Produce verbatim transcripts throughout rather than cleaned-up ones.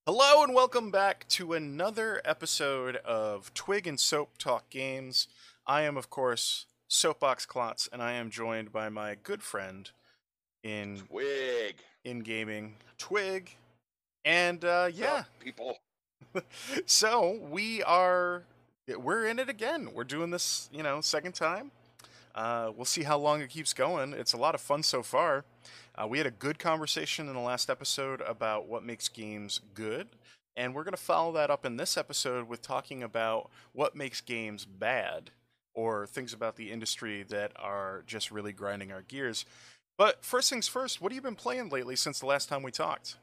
Hello and welcome back to another episode of Twig and Soap Talk Games. I am, of course, Soapbox Klotz, and I am joined by my good friend in Twig. in gaming, Twig. And uh, What's yeah, up, people? so we are we're in it again. We're doing this, you know, second time. Uh, we'll see how long it keeps going. It's a lot of fun so far. Uh, we had a good conversation in the last episode about what makes games good, and we're going to follow that up in this episode with talking about what makes games bad, or things about the industry that are just really grinding our gears. But first things first, what have you been playing lately since the last time we talked?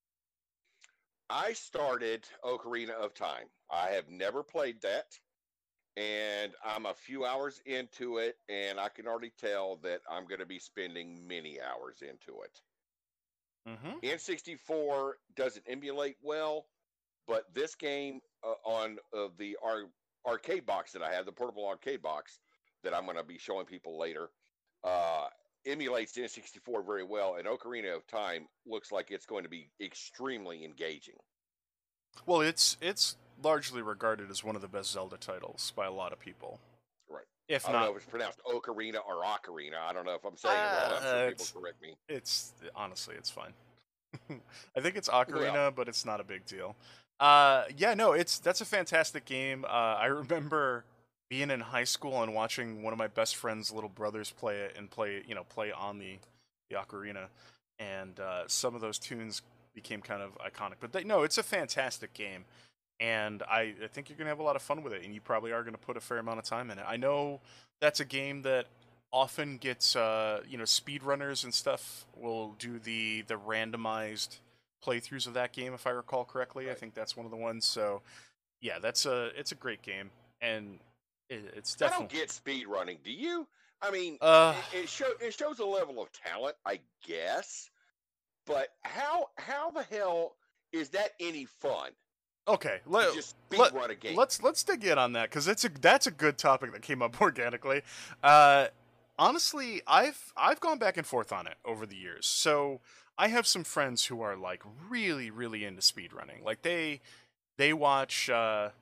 I started Ocarina of Time. I have never played that, and I'm a few hours into it, and I can already tell that I'm going to be spending many hours into it. Mm-hmm. N sixty-four doesn't emulate well, but this game uh, on uh, the ar- arcade box that I have, the portable arcade box that I'm going to be showing people later, uh, emulates N sixty-four very well, and Ocarina of Time looks like it's going to be extremely engaging. Well, it's it's largely regarded as one of the best Zelda titles by a lot of people, Right. if I don't know not. if it's pronounced Ocarina or Ocarina. I don't know if I'm saying it wrong. I'm sure Uh, people it's correct me. it's honestly it's fine. I think it's Well, Ocarina, but it's not a big deal. Uh, yeah, no, it's that's a fantastic game. Uh, I remember being in high school and watching one of my best friend's little brothers play it and play, you know, play on the the Ocarina, and uh, some of those tunes became kind of iconic. But they, no, it's a fantastic game, and I, I think you're gonna have a lot of fun with it, and you probably are gonna put a fair amount of time in it. I know that's a game that often gets uh, you know, speedrunners and stuff will do the the randomized playthroughs of that game if I recall correctly. I right. think that's one of the ones. So yeah, that's a it's a great game, and it, it's I don't definitely get speed running. Do you? I mean, uh it, it show it shows a level of talent, I guess. But how how the hell is that any fun okay. to Let, just speed let run a game? let's let's dig in on that because it's a that's a good topic that came up organically. Uh, honestly, I've I've gone back and forth on it over the years. So I have some friends who are like really really into speedrunning. Like they they watch uh,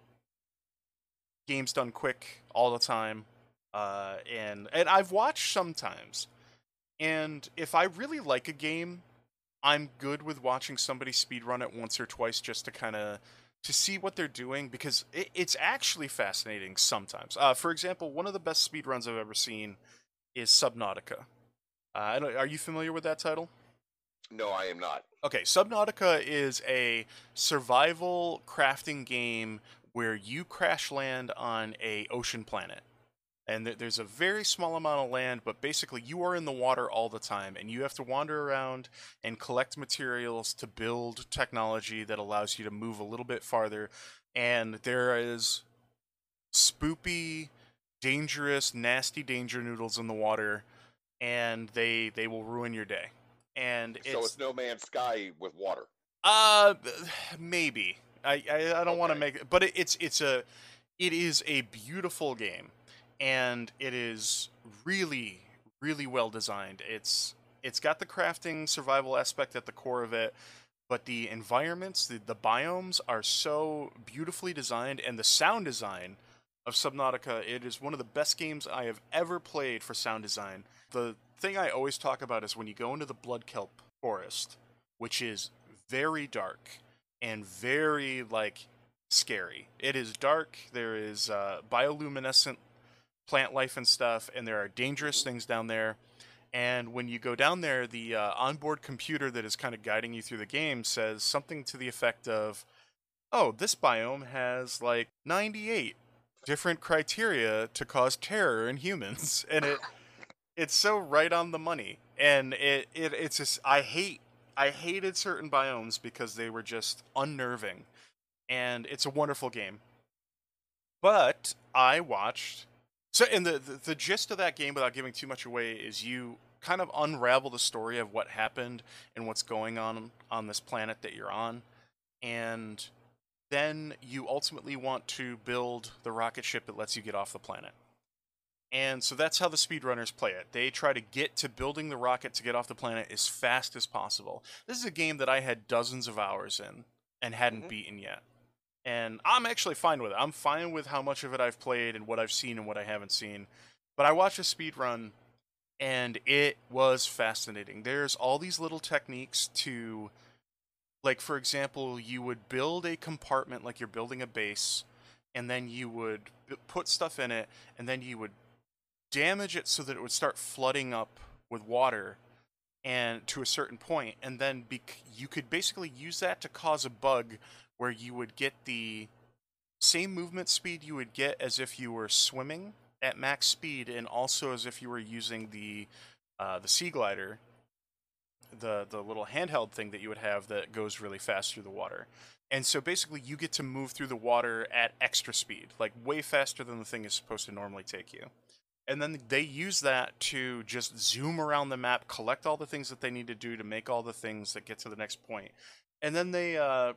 games done quick all the time, uh, and and I've watched sometimes. And if I really like a game, I'm good with watching somebody speedrun it once or twice just to kind of to see what they're doing because it, it's actually fascinating sometimes. Uh, for example, one of the best speedruns I've ever seen is Subnautica. Uh, I don't, are you familiar with that title? No, I am not. Okay, Subnautica is a survival crafting game where you crash land on a ocean planet. And th- there's a very small amount of land, but basically you are in the water all the time, and you have to wander around and collect materials to build technology that allows you to move a little bit farther. And there is spoopy, dangerous, nasty danger noodles in the water, and they they will ruin your day. And So it's it's No Man's Sky with water. uh maybe I I, I don't want to Okay. make it, but it, it's it's a it is a beautiful game, and it is really really well designed. It's it's got the crafting survival aspect at the core of it, but the environments, the, the biomes are so beautifully designed, and the sound design of Subnautica, it is one of the best games I have ever played for sound design. The thing I always talk about is when you go into the Blood Kelp forest, which is very dark and very like scary. It is dark. There is uh, bioluminescent plant life and stuff, and there are dangerous Hmm. things down there. And when you go down there, the uh, onboard computer that is kind of guiding you through the game says something to the effect of, "Oh, this biome has like ninety-eight different criteria to cause terror in humans," and it it's so right on the money. And it, it it's just I hate I hated certain biomes because they were just unnerving, and it's a wonderful game. But I watched. So, and the, the the gist of that game, without giving too much away, is you kind of unravel the story of what happened and what's going on on this planet that you're on, and then you ultimately want to build the rocket ship that lets you get off the planet. And so that's how the speedrunners play it. They try to get to building the rocket to get off the planet as fast as possible. This is a game that I had dozens of hours in. and hadn't Mm-hmm. beaten yet. And I'm actually fine with it. I'm fine with how much of it I've played and what I've seen and what I haven't seen. But I watched a speed run and it was fascinating. There's all these little techniques to, like, for example, you would build a compartment like you're building a base, and then you would put stuff in it, and then you would damage it so that it would start flooding up with water and to a certain point, and then bec- you could basically use that to cause a bug where you would get the same movement speed you would get as if you were swimming at max speed, and also as if you were using the uh, the sea glider, the the little handheld thing that you would have that goes really fast through the water. And so basically, you get to move through the water at extra speed, like way faster than the thing is supposed to normally take you. And then they use that to just zoom around the map, collect all the things that they need to do to make all the things that get to the next point. And then they uh,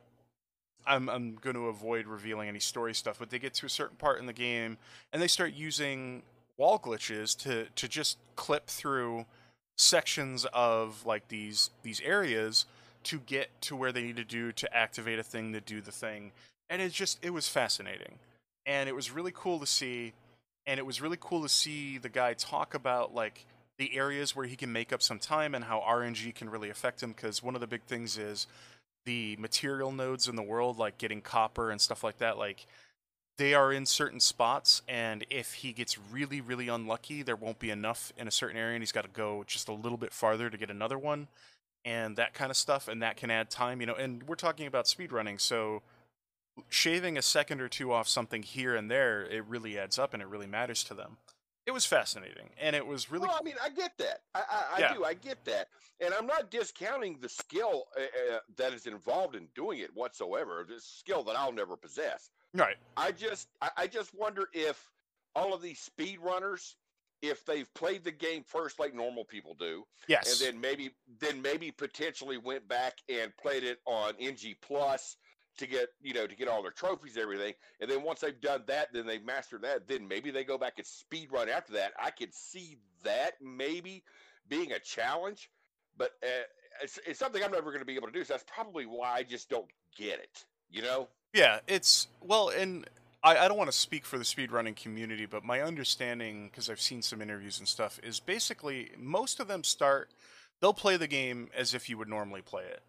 I'm I'm going to avoid revealing any story stuff, but they get to a certain part in the game and they start using wall glitches to to just clip through sections of like these these areas to get to where they need to do to activate a thing to do the thing. And it just it was fascinating. And it was really cool to see, and it was really cool to see the guy talk about like the areas where he can make up some time and how R N G can really affect him, because one of the big things is the material nodes in the world, like getting copper and stuff like that, like they are in certain spots, and if he gets really, really unlucky, there won't be enough in a certain area, and he's got to go just a little bit farther to get another one, and that kind of stuff, and that can add time, you know. And we're talking about speedrunning, so shaving a second or two off something here and there, it really adds up, and it really matters to them. It was fascinating, and it was really, Well, I mean, I get that. I, I, I yeah, do. I get that, and I'm not discounting the skill uh, uh, that is involved in doing it whatsoever. This skill that I'll never possess. right, I just, I, I just wonder if all of these speed runners, if they've played the game first like normal people do, and yes, then maybe, then maybe potentially went back and played it on N G Plus to get, you know, to get all their trophies and everything. And then once they've done that, then they've mastered that, then maybe they go back and speed run after that. I could see that maybe being a challenge, but uh, it's, it's something I'm never going to be able to do. So that's probably why I just don't get it, you know? yeah, it's, well, and I, I don't want to speak for the speedrunning community, but my understanding, because I've seen some interviews and stuff, is basically most of them start, they'll play the game as if you would normally play it.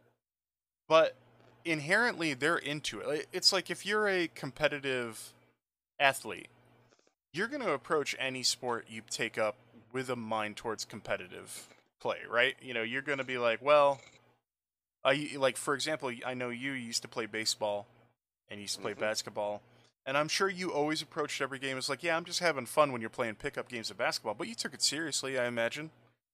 But inherently, they're into it. Like, it's like if you're a competitive athlete, you're going to approach any sport you take up with a mind towards competitive play, right? You know, you're going to be like, well, I like, for example, I know you used to play baseball and you used to play Mm-hmm. basketball. And I'm sure you always approached every game as like, yeah, I'm just having fun when you're playing pickup games of basketball. But you took it seriously, I imagine.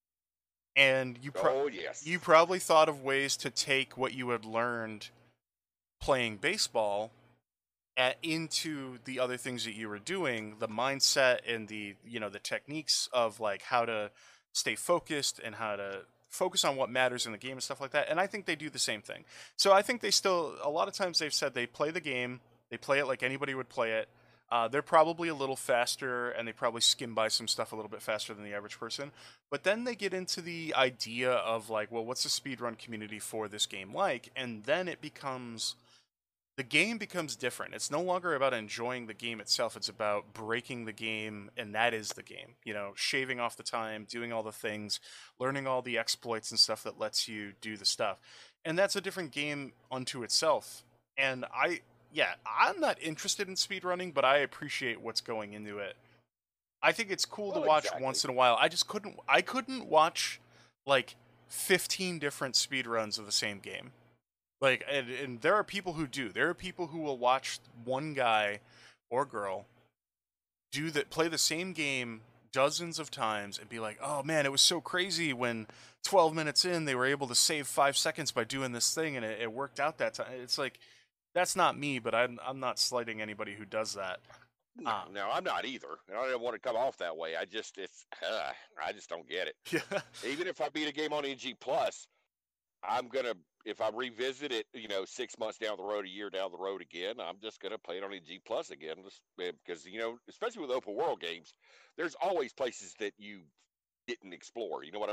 And you pro- Oh, yes. you probably thought of ways to take what you had learned playing baseball at, into the other things that you were doing, the mindset and the, you know, the techniques of like how to stay focused and how to focus on what matters in the game and stuff like that. And I think they do the same thing. So I think they still, a lot of times they've said they play the game, they play it like anybody would play it. Uh, they're probably a little faster, and they probably skim by some stuff a little bit faster than the average person. But then they get into the idea of like, well, what's the speedrun community for this game like? And then it becomes, the game becomes different. It's no longer about enjoying the game itself. It's about breaking the game, and that is the game. You know, shaving off the time, doing all the things, learning all the exploits and stuff that lets you do the stuff. And that's a different game unto itself. And I, yeah, I'm not interested in speedrunning, but I appreciate what's going into it. I think it's cool to Well, watch exactly. once in a while. I just couldn't I couldn't watch like fifteen different speedruns of the same game. Like, and, and there are people who do. There are people who will watch one guy or girl do that, play the same game dozens of times and be like, "Oh man, it was so crazy when twelve minutes in they were able to save five seconds by doing this thing, and it, it worked out that time." It's like, that's not me, but I'm I'm not slighting anybody who does that. No, Uh, no, I'm not either. And I don't want to come off that way. I just, it's, uh, I just don't get it. yeah, Even if I beat a game on N G Plus, I'm gonna, if I revisit it, you know, six months down the road, a year down the road again, I'm just gonna play it on N G Plus again, just, eh, because you know, especially with open world games, there's always places that you didn't explore. You know what I mean?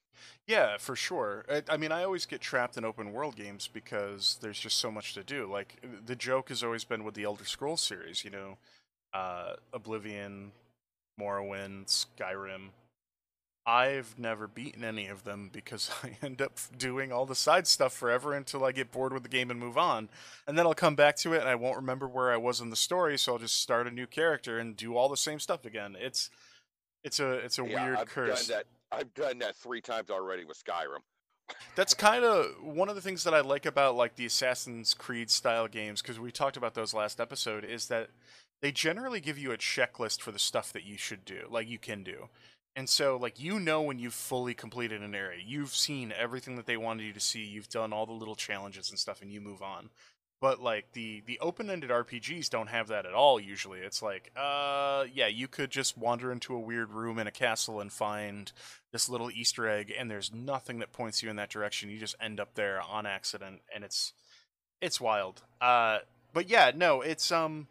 Yeah, for sure. I, I mean, I always get trapped in open world games because there's just so much to do. Like the joke has always been with the Elder Scrolls series, you know, uh, Oblivion, Morrowind, Skyrim. I've never beaten any of them because I end up doing all the side stuff forever until I get bored with the game and move on. And then I'll come back to it and I won't remember where I was in the story, so I'll just start a new character and do all the same stuff again. It's it's a it's a Yeah, weird I've done curse. that. I've done that three times already with Skyrim. That's kind of one of the things that I like about like the Assassin's Creed style games, because we talked about those last episode, is that they generally give you a checklist for the stuff that you should do, like you can do. And so like you know when you've fully completed an area, you've seen everything that they wanted you to see, you've done all the little challenges and stuff and you move on. But like the the open-ended R P Gs don't have that at all usually. It's like, uh yeah, you could just wander into a weird room in a castle and find this little Easter egg, and there's nothing that points you in that direction. You just end up there on accident, and it's it's wild. Uh, but yeah, no, it's um,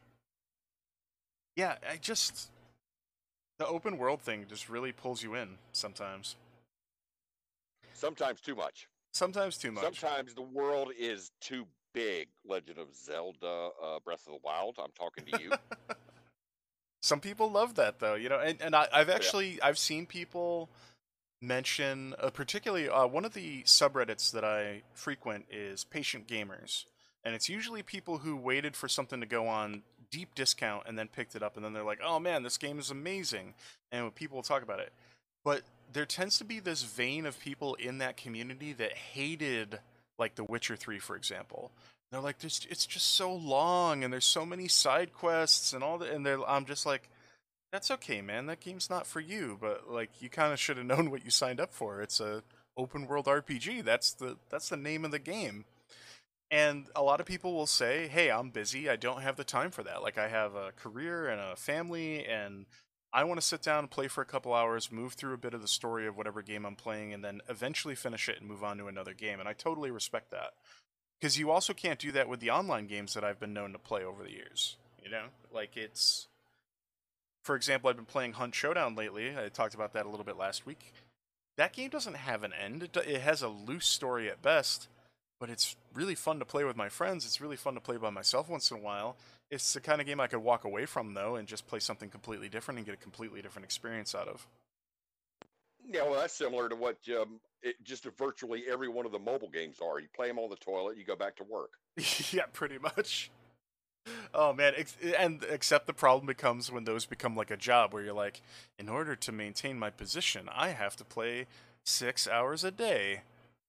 yeah, I just the open world thing just really pulls you in sometimes. Sometimes too much. Sometimes too much. Sometimes the world is too big. Legend of Zelda, uh, Breath of the Wild. I'm talking to you. Some people love that though, you know, and and I, I've Yeah. actually I've seen people mention, uh, particularly uh, one of the subreddits that I frequent is Patient Gamers, and it's usually people who waited for something to go on deep discount and then picked it up, and then they're like, "Oh man, this game is amazing," and people will talk about it. But there tends to be this vein of people in that community that hated, like, The Witcher three, for example. They're like, "This, it's just so long, and there's so many side quests and all that," and they're, I'm just like, that's okay, man. That game's not for you, but like you kind of should have known what you signed up for. It's a open world R P G. That's the that's the name of the game. And a lot of people will say, "Hey, I'm busy. I don't have the time for that. Like I have a career and a family and I want to sit down and play for a couple hours, move through a bit of the story of whatever game I'm playing and then eventually finish it and move on to another game." And I totally respect that. Because you also can't do that with the online games that I've been known to play over the years. You know? Like it's for example, I've been playing Hunt Showdown lately. I talked about that a little bit last week. That game doesn't have an end. It, it has a loose story at best, but it's really fun to play with my friends. It's really fun to play by myself once in a while. It's the kind of game I could walk away from, though, and just play something completely different and get a completely different experience out of. Yeah, well, that's similar to what um, it, just virtually every one of the mobile games are. You play them on the toilet, you go back to work. Yeah, pretty much. Oh man, ex- and except the problem becomes when those become like a job where you're like, in order to maintain my position, I have to play six hours a day.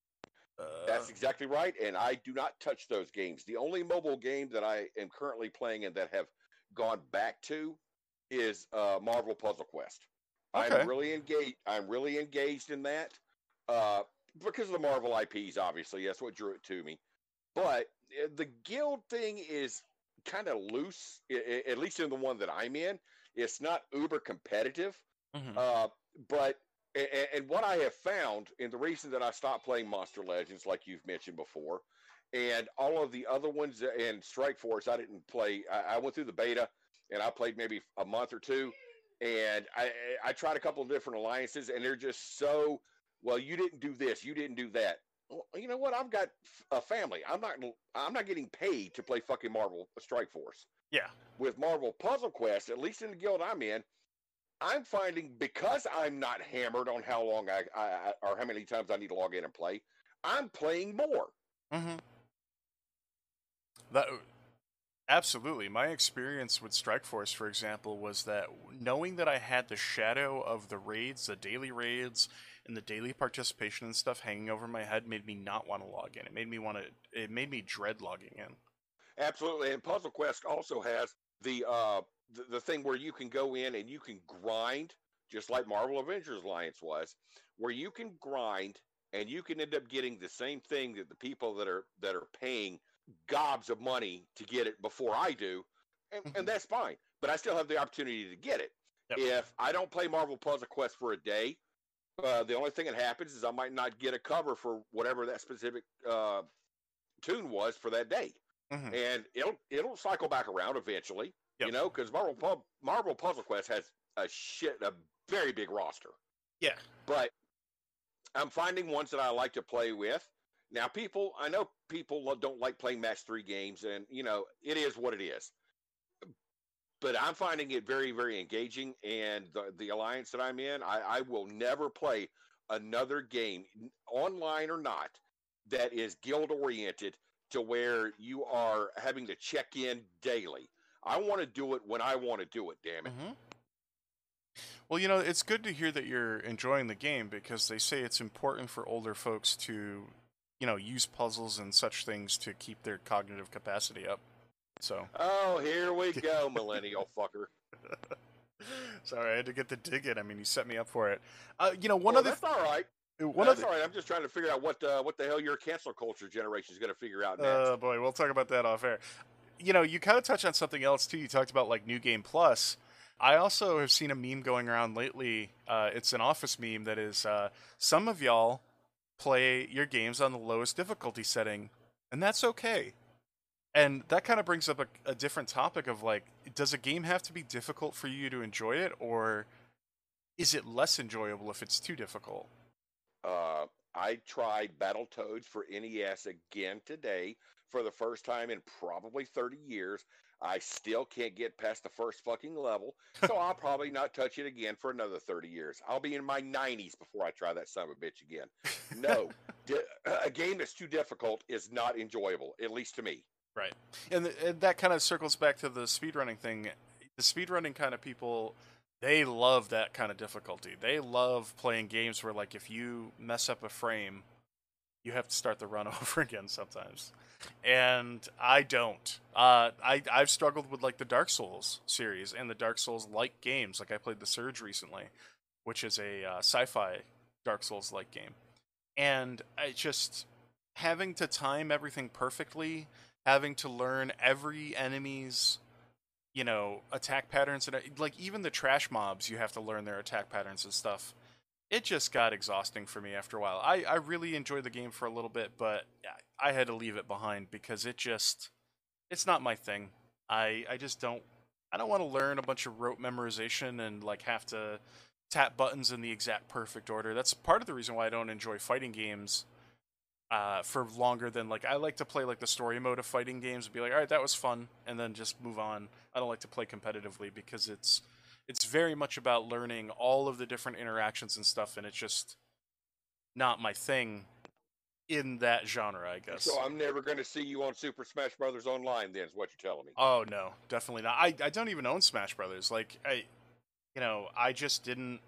Uh, That's exactly right. And I do not touch those games. The only mobile game that I am currently playing and that have gone back to is uh, Marvel Puzzle Quest. I'm okay. really engaged. I'm really engaged in that uh, because of the Marvel I Ps. Obviously, that's what drew it to me. But uh, the guild thing is kind of loose, i- i- at least in the one that I'm in. It's not uber competitive, Hmm. uh, but and, and what I have found, and the reason that I stopped playing Monster Legends, like you've mentioned before, and all of the other ones, uh, and Strike Force, I didn't play. I, I went through the beta, and I played maybe a month or two, and I I tried a couple of different alliances, and they're just so well. You didn't do this, you didn't do that. Well, you know what? I've got a family. I'm not. I'm not getting paid to play fucking Marvel Strike Force. Yeah. With Marvel Puzzle Quest, at least in the guild I'm in, I'm finding because I'm not hammered on how long I, I, I or how many times I need to log in and play, I'm playing more. Hmm. That absolutely. My experience with Strike Force, for example, was that knowing that I had the shadow of the raids, the daily raids, and the daily participation and stuff hanging over my head made me not want to log in. It made me want to. It made me dread logging in. Absolutely, and Puzzle Quest also has the uh the, the thing where you can go in and you can grind, just like Marvel Avengers Alliance was, where you can grind and you can end up getting the same thing that the people that are that are paying gobs of money to get it before I do, and, and Hmm. that's fine. But I still have the opportunity to get it. Yep. If I don't play Marvel Puzzle Quest for a day, uh, the only thing that happens is I might not get a cover for whatever that specific uh, tune was for that day, Hmm. and it'll it'll cycle back around eventually. You Yep. know, because Marvel Pub, Marvel Puzzle Quest has a shit a very big roster, Yeah. but I'm finding ones that I like to play with. Now, people, I know people don't like playing match three games, and you know it is what it is. But I'm finding it very, very engaging. And the, the alliance that I'm in, I, I will never play another game, online or not, that is guild oriented to where you are having to check in daily. I want to do it when I want to do it, damn it. Mm-hmm. Well, you know, it's good to hear that you're enjoying the game because they say it's important for older folks to, you know, use puzzles and such things to keep their cognitive capacity up. So. Oh, here we go, millennial fucker. Sorry, I had to get the dig in. I mean, you set me up for it. Uh, you know, one well, other. That's all right. One that's other... all right. I'm just trying to figure out what uh, what the hell your cancel culture generation is going to figure out next. Oh uh, boy, we'll talk about that off air. You know, you kind of touched on something else too. You talked about like New Game Plus. I also have seen a meme going around lately. Uh, it's an Office meme that is uh, some of y'all play your games on the lowest difficulty setting, and that's okay. And that kind of brings up a, a different topic of like, does a game have to be difficult for you to enjoy it, or is it less enjoyable if it's too difficult? Uh, I tried Battletoads for N E S again today for the first time in probably thirty years. I still can't get past the first fucking level, so I'll probably not touch it again for another thirty years. I'll be in my nineties before I try that son of a bitch again. No, a game that's too difficult is not enjoyable, at least to me. Right. And, th- and that kind of circles back to the speedrunning thing. The speedrunning kind of people, they love that kind of difficulty. They love playing games where, like, if you mess up a frame, you have to start the run over again sometimes. And I don't. Uh, I, I've struggled with, like, the Dark Souls series and the Dark Souls-like games. Like, I played The Surge recently, which is a uh, sci-fi Dark Souls-like game. And I just... having to time everything perfectly, having to learn every enemy's, you know, attack patterns, and like even the trash mobs, you have to learn their attack patterns and stuff. It just got exhausting for me after a while. I, I really enjoyed the game for a little bit, but I had to leave it behind because it just, it's not my thing. I, I just don't, I don't want to learn a bunch of rote memorization and like have to tap buttons in the exact perfect order. That's part of the reason why I don't enjoy fighting games Uh, for longer than, like, I like to play, like, the story mode of fighting games and be like, all right, that was fun, and then just move on. I don't like to play competitively because it's it's very much about learning all of the different interactions and stuff, and it's just not my thing in that genre, I guess. So I'm never going to see you on Super Smash Brothers Online, then, is what you're telling me. Oh, no, definitely not. I, I don't even own Smash Brothers. Like, I, you know, I just didn't...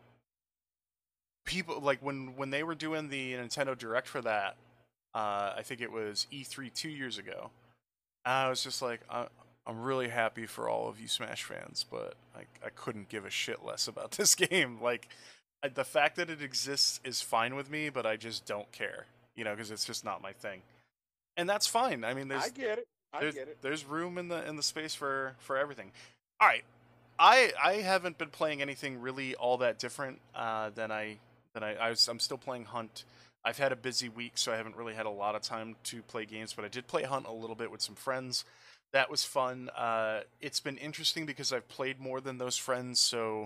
People, like, when, when they were doing the Nintendo Direct for that, Uh, I think it was E three two years ago. I was just like, I, I'm really happy for all of you Smash fans, but I, I couldn't give a shit less about this game. Like, I, the fact that it exists is fine with me, but I just don't care, you know, because it's just not my thing. And that's fine. I mean, there's I get it. I there's, get it. There's room in the in the space for for everything. All right, I I haven't been playing anything really all that different uh, than I than I, I was. I'm still playing Hunt. I've had a busy week, so I haven't really had a lot of time to play games, but I did play Hunt a little bit with some friends. That was fun. Uh, it's been interesting because I've played more than those friends, so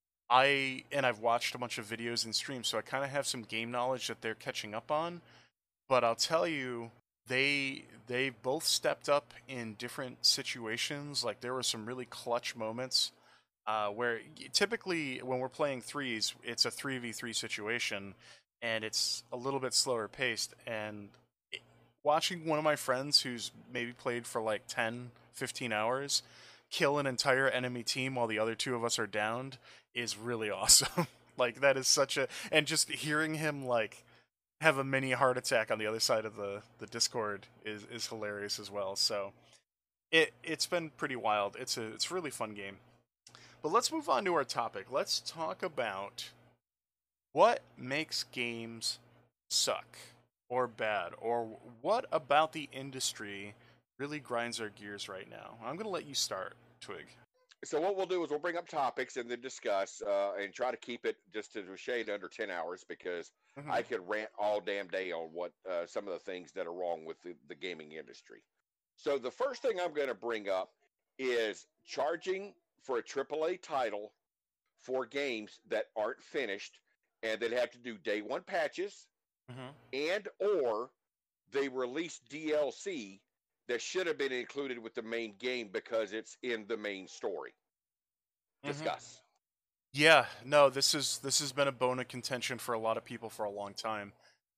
I, and I've watched a bunch of videos and streams, so I kind of have some game knowledge that they're catching up on. But I'll tell you, they they both stepped up in different situations. Like, there were some really clutch moments uh, where typically when we're playing threes, it's a three v three situation, and it's a little bit slower paced, and it, watching one of my friends who's maybe played for like ten, fifteen hours kill an entire enemy team while the other two of us are downed is really awesome. Like, that is such a... And just hearing him, like, have a mini heart attack on the other side of the, the Discord is, is hilarious as well. So, it, it's been pretty wild. It's a, it's a really fun game. But let's move on to our topic. Let's talk about... what makes games suck or bad, or what about the industry really grinds our gears right now? I'm going to let you start, Twig. So what we'll do is we'll bring up topics and then discuss uh, and try to keep it just to a shade under ten hours because mm-hmm. I could rant all damn day on what uh, some of the things that are wrong with the, the gaming industry. So the first thing I'm going to bring up is charging for a triple A title for games that aren't finished and they'd have to do day one patches, Mm-hmm. and or they released D L C that should have been included with the main game because it's in the main story. Mm-hmm. Discuss. Yeah, no, this is this has been a bone of contention for a lot of people for a long time.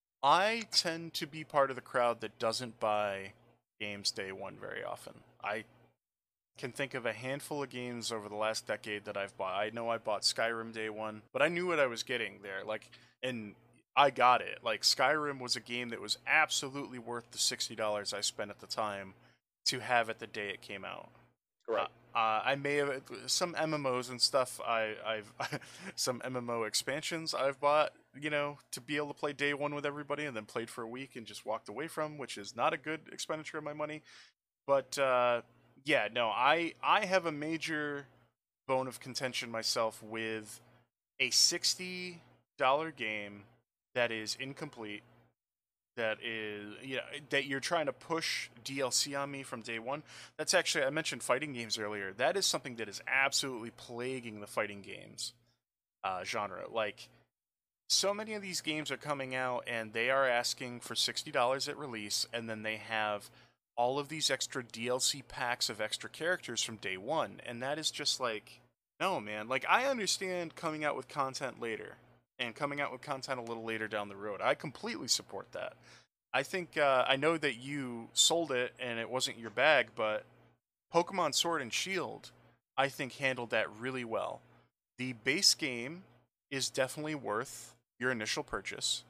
I tend to be part of the crowd that doesn't buy games day one very often. I can think of a handful of games over the last decade that I've bought. I know I bought Skyrim day one, but I knew what I was getting there. Like, and I got it. Like, Skyrim was a game that was absolutely worth the sixty dollars I spent at the time to have it the day it came out. Right. Uh, uh, I may have some M M Os and stuff. I, I've some M M O expansions I've bought, you know, to be able to play day one with everybody, and then played for a week and just walked away from, which is not a good expenditure of my money. But uh, yeah, no, I I have a major bone of contention myself with a sixty dollar game that is incomplete, that is, you know, that you're trying to push D L C on me from day one. That's actually, I mentioned fighting games earlier. That is something that is absolutely plaguing the fighting games uh, genre. Like, so many of these games are coming out and they are asking for sixty dollars at release, and then they have all of these extra D L C packs of extra characters from day one. And that is just like, no, man. Like, I understand coming out with content later and coming out with content a little later down the road. I completely support that. I think, uh, I know that you sold it and it wasn't your bag, but Pokemon Sword and Shield, I think, handled that really well. The base game is definitely worth your initial purchase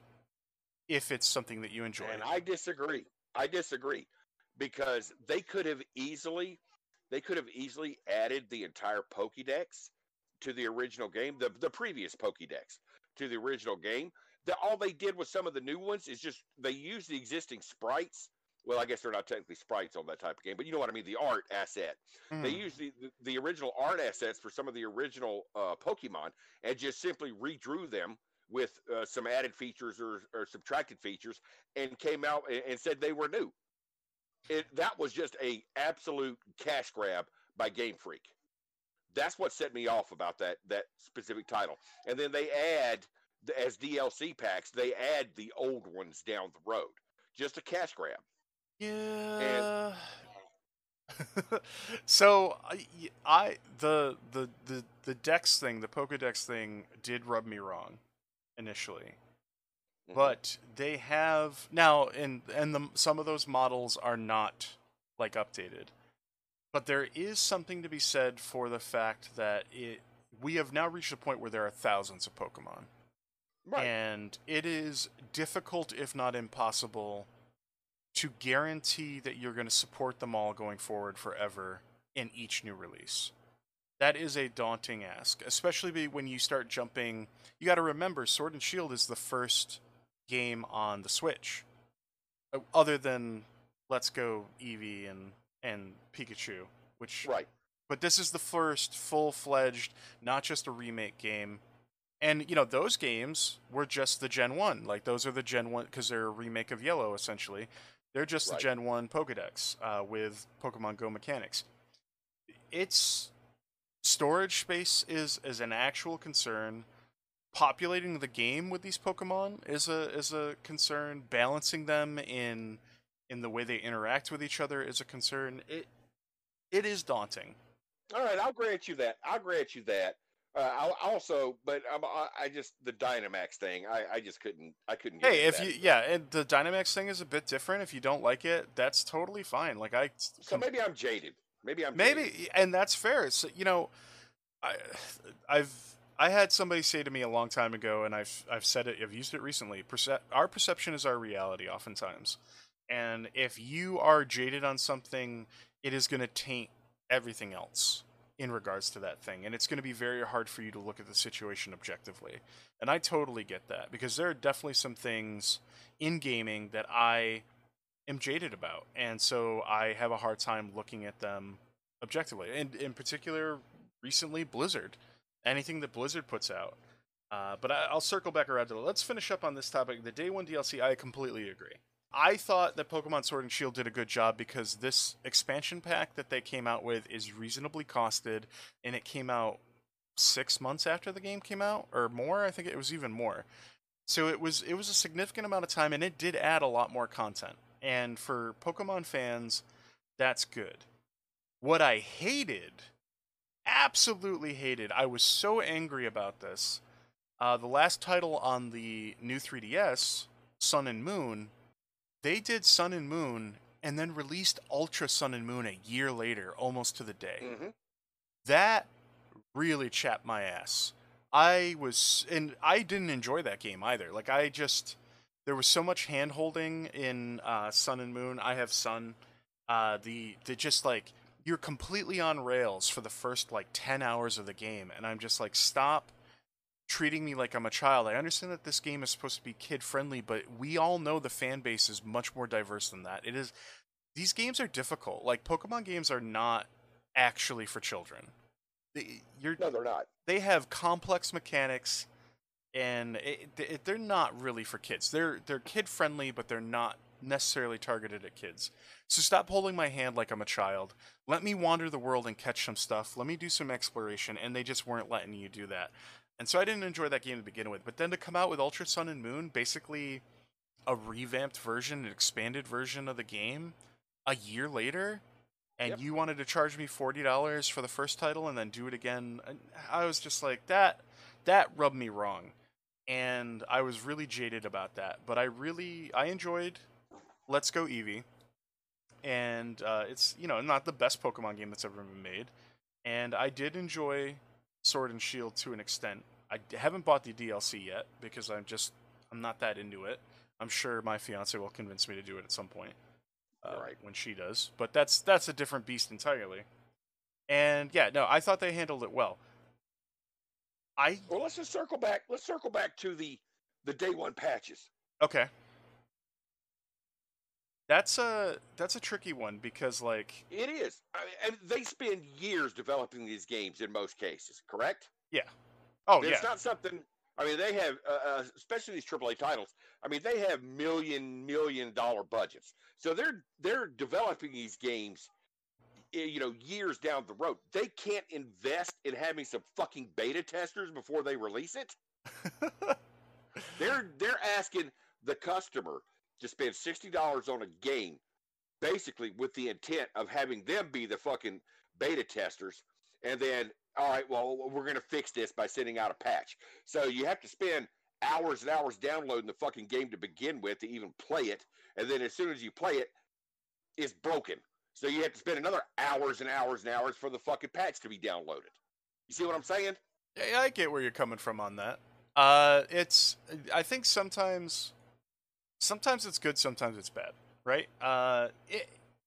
if it's something that you enjoy. And I disagree. I disagree because they could have easily, they could have easily added the entire Pokédex to the original game, the the previous Pokédex to the original game. That all they did with some of the new ones is just they used the existing sprites. Well, I guess they're not technically sprites on that type of game, but you know what I mean, the art asset. Mm. They used the, the, the original art assets for some of the original uh, Pokemon and just simply redrew them with uh, some added features or, or subtracted features and came out and, and said they were new. It, that was just a absolute cash grab by Game Freak. That's what set me off about that that specific title. And then they add, as D L C packs, they add the old ones down the road. Just a cash grab. Yeah. And so I, I the the the the Dex thing, the Pokédex thing, did rub me wrong initially. Mm-hmm. But they have now, and and the, some of those models are not like updated. But there is something to be said for the fact that it we have now reached a point where there are thousands of Pokemon. Right. And it is difficult, if not impossible, to guarantee that you're going to support them all going forward forever in each new release. That is a daunting ask, especially when you start jumping. You got to remember, Sword and Shield is the first game on the Switch, other than Let's Go Eevee and and Pikachu, which right. But this is the first full-fledged, not just a remake game. And, you know, those games were just the Gen one. Like, those are the Gen one, because they're a remake of Yellow, essentially. They're just right. the Gen one Pokédex uh, with Pokemon Go mechanics. Its storage space is, is an actual concern. Populating the game with these Pokemon is a is a concern. Balancing them in in the way they interact with each other is a concern. It it is daunting. All right, I'll grant you that. I'll grant you that. Uh, I also, but um, I, I just the Dynamax thing. I, I just couldn't. I couldn't. Get hey, if that. you yeah, and the Dynamax thing is a bit different. If you don't like it, that's totally fine. Like I. So maybe I'm jaded. Maybe I'm. Maybe, jaded. And that's fair. So, you know, I, I've I had somebody say to me a long time ago, and I've I've said it. I've used it recently. Perce- our perception is our reality, oftentimes. And if you are jaded on something, it is going to taint everything else in regards to that thing. And it's going to be very hard for you to look at the situation objectively. And I totally get that, because there are definitely some things in gaming that I am jaded about. And so I have a hard time looking at them objectively. And in particular, recently, Blizzard. Anything that Blizzard puts out. Uh, but I, I'll circle back around to it. Let's finish up on this topic. The Day one D L C, I completely agree. I thought that Pokemon Sword and Shield did a good job because this expansion pack that they came out with is reasonably costed, and it came out six months after the game came out, or more. I think it was even more. So it was it was a significant amount of time, and it did add a lot more content. And for Pokemon fans, that's good. What I hated, absolutely hated, I was so angry about this. Uh, the last title on the new three D S, Sun and Moon, they did Sun and Moon and then released Ultra Sun and Moon a year later, almost to the day. Mm-hmm. That really chapped my ass. I was, and I didn't enjoy that game either. Like, I just, there was so much hand holding in uh, Sun and Moon. I have Sun. Uh, the, the just like, you're completely on rails for the first like ten hours of the game. And I'm just like, stop treating me like I'm a child. I understand that this game is supposed to be kid friendly, but we all know the fan base is much more diverse than that. It is, these games are difficult. Like, Pokemon games are not actually for children. They, you're, No, they're not. They have complex mechanics, and it, it, they're not really for kids. They're they're kid friendly, but they're not necessarily targeted at kids. So stop holding my hand like I'm a child. Let me wander the world and catch some stuff. Let me do some exploration, and they just weren't letting you do that. And so I didn't enjoy that game to begin with. But then to come out with Ultra Sun and Moon, basically a revamped version, an expanded version of the game, a year later, and Yep. you wanted to charge me forty dollars for the first title and then do it again, I was just like, that that rubbed me wrong. And I was really jaded about that. But I really, I enjoyed Let's Go Eevee. And uh, it's, you know, not the best Pokemon game that's ever been made. And I did enjoy Sword and Shield to an extent. I haven't bought the D L C yet because I'm just, I'm not that into it. I'm sure my fiance will convince me to do it at some point. Uh, Right. When she does, but that's that's a different beast entirely. And yeah, no, I thought they handled it well. I Well, let's just circle back. Let's circle back to the the day one patches. okay. That's a that's a tricky one because like It is, I mean, and they spend years developing these games in most cases. Correct? yeah, oh It's yeah, not something. I mean, they have, uh, uh, especially these triple A titles. I mean, they have million million dollar budgets, so they're they're developing these games, you know, years down the road. They can't invest in having some fucking beta testers before they release it. They're they're asking the customer to spend sixty dollars on a game, basically with the intent of having them be the fucking beta testers, and then, all right, well, we're going to fix this by sending out a patch. So you have to spend hours and hours downloading the fucking game to begin with to even play it, and then as soon as you play it, it's broken. So you have to spend another hours and hours and hours for the fucking patch to be downloaded. You see what I'm saying? yeah, I get where you're coming from on that. Uh, it's I think sometimes sometimes it's good, sometimes it's bad, right? Uh, it,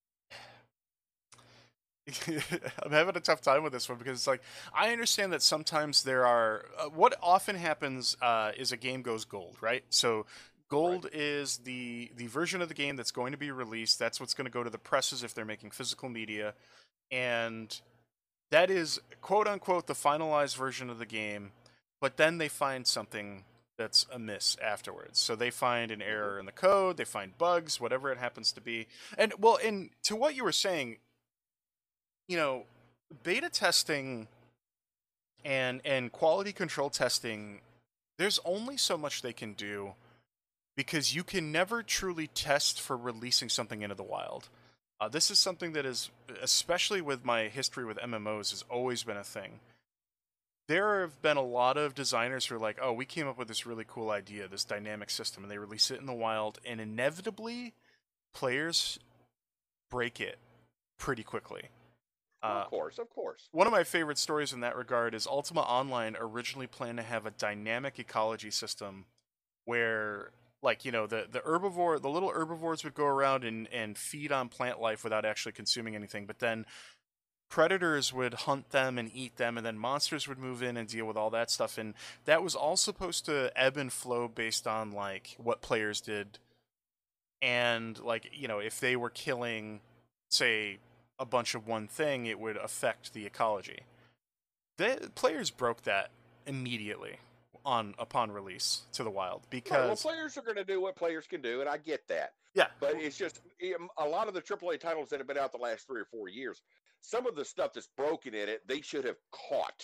I'm having a tough time with this one because it's like I understand that sometimes there are uh, what often happens uh, is a game goes gold, right? So gold Right. is the the version of the game that's going to be released. That's what's going to go to the presses if they're making physical media, and that is quote unquote the finalized version of the game. But then they find something that's amiss afterwards. So they find an error in the code, they find bugs, whatever it happens to be. And well, and to what you were saying, you know, beta testing and and quality control testing, there's only so much they can do because you can never truly test for releasing something into the wild. Uh, this is something that is, especially with my history with M M Os, has always been a thing. There have been a lot of designers who are like, oh, we came up with this really cool idea, this dynamic system, and they release it in the wild, and inevitably, players break it pretty quickly. Uh, of course, of course. One of my favorite stories in that regard is Ultima Online originally planned to have a dynamic ecology system where, like, you know, the, the herbivore, the little herbivores would go around and, and feed on plant life without actually consuming anything, but then predators would hunt them and eat them, and then monsters would move in and deal with all that stuff. And that was all supposed to ebb and flow based on, like, what players did. And, like, you know, if they were killing, say, a bunch of one thing, it would affect the ecology. The players broke that immediately on upon release to the wild Right, well, because players are going to do what players can do, and I get that. yeah, But it's just um, a lot of the triple A titles that have been out the last three or four years. Some of the stuff that's broken in it, they should have caught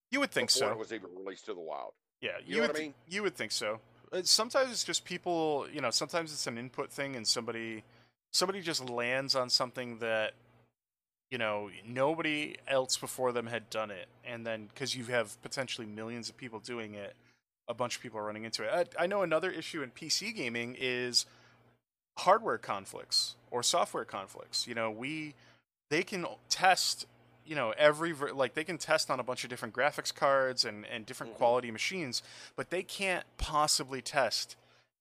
You would think before so. it was even released to the wild. Yeah, You you know would what I th- mean? you would think so. Uh, Sometimes it's just people, you know, sometimes it's an input thing and somebody somebody just lands on something that, you know, nobody else before them had done it, and then cuz you have potentially millions of people doing it, a bunch of people are running into it. I, I know another issue in P C gaming is hardware conflicts or software conflicts. You know, we they can test, you know, every ver- like they can test on a bunch of different graphics cards and and different Hmm. quality machines, but they can't possibly test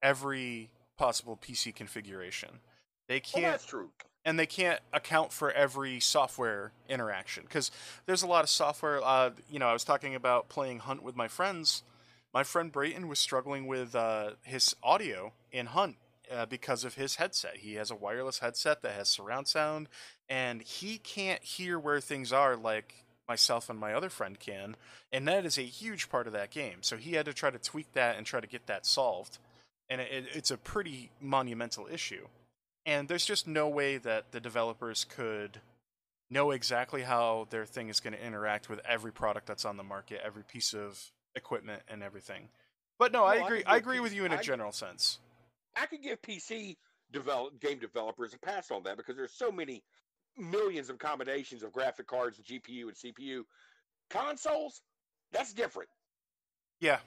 every possible P C configuration. They Well, can't that's true. and they can't account for every software interaction because there's a lot of software. Uh, you know, I was talking about playing Hunt with my friends. My friend Brayton was struggling with uh, his audio in Hunt uh, because of his headset. He has a wireless headset that has surround sound, and he can't hear where things are like myself and my other friend can, and that is a huge part of that game. So he had to try to tweak that and try to get that solved, and it, it's a pretty monumental issue. And there's just no way that the developers could know exactly how their thing is going to interact with every product that's on the market, every piece of equipment and everything. But no, I Well, I agree. could I give agree with P C, you in a I general sense. I could give P C develop game developers a pass on that because there's so many millions of combinations of graphic cards and G P U and C P U. Consoles, that's different. Yeah.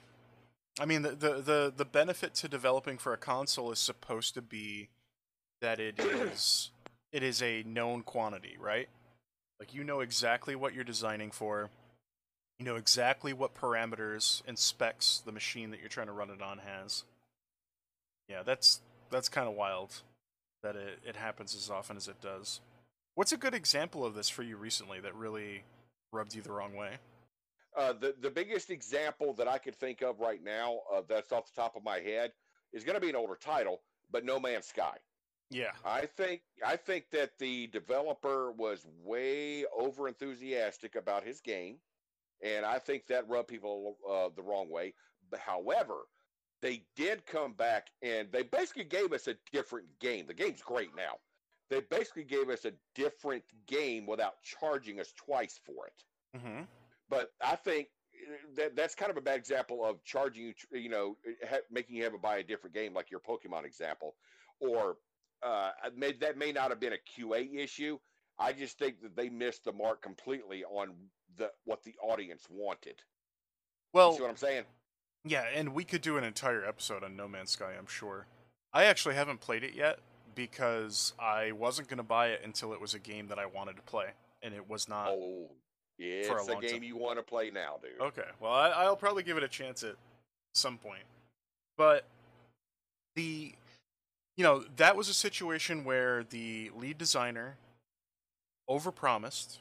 I mean, the, the, the, the benefit to developing for a console is supposed to be that it is it is a known quantity, right? Like you know exactly what you're designing for. You know exactly what parameters and specs the machine that you're trying to run it on has. Yeah, that's that's kind of wild that it, it happens as often as it does. What's a good example of this for you recently that really rubbed you the wrong way? Uh, the the biggest example that I could think of right now, uh, that's off the top of my head, is going to be an older title, but No Man's Sky. Yeah. I think I think that the developer was way over enthusiastic about his game, and I think that rubbed people uh, the wrong way. But however, they did come back and they basically gave us a different game. The game's great now. They basically gave us a different game without charging us twice for it. Mm-hmm. But I think uh, that that's kind of a bad example of charging you, you know, ha- making you have to buy a different game, like your Pokemon example, or uh, may, that may not have been a Q A issue. I just think that they missed the mark completely on the what the audience wanted. You see Well, what I'm saying? yeah, and we could do an entire episode on No Man's Sky, I'm sure. I actually haven't played it yet because I wasn't going to buy it until it was a game that I wanted to play, and it was not Oh, for a it's a long time. game you want to play now, dude. Okay, well, I, I'll probably give it a chance at some point. But the you know, that was a situation where the lead designer overpromised,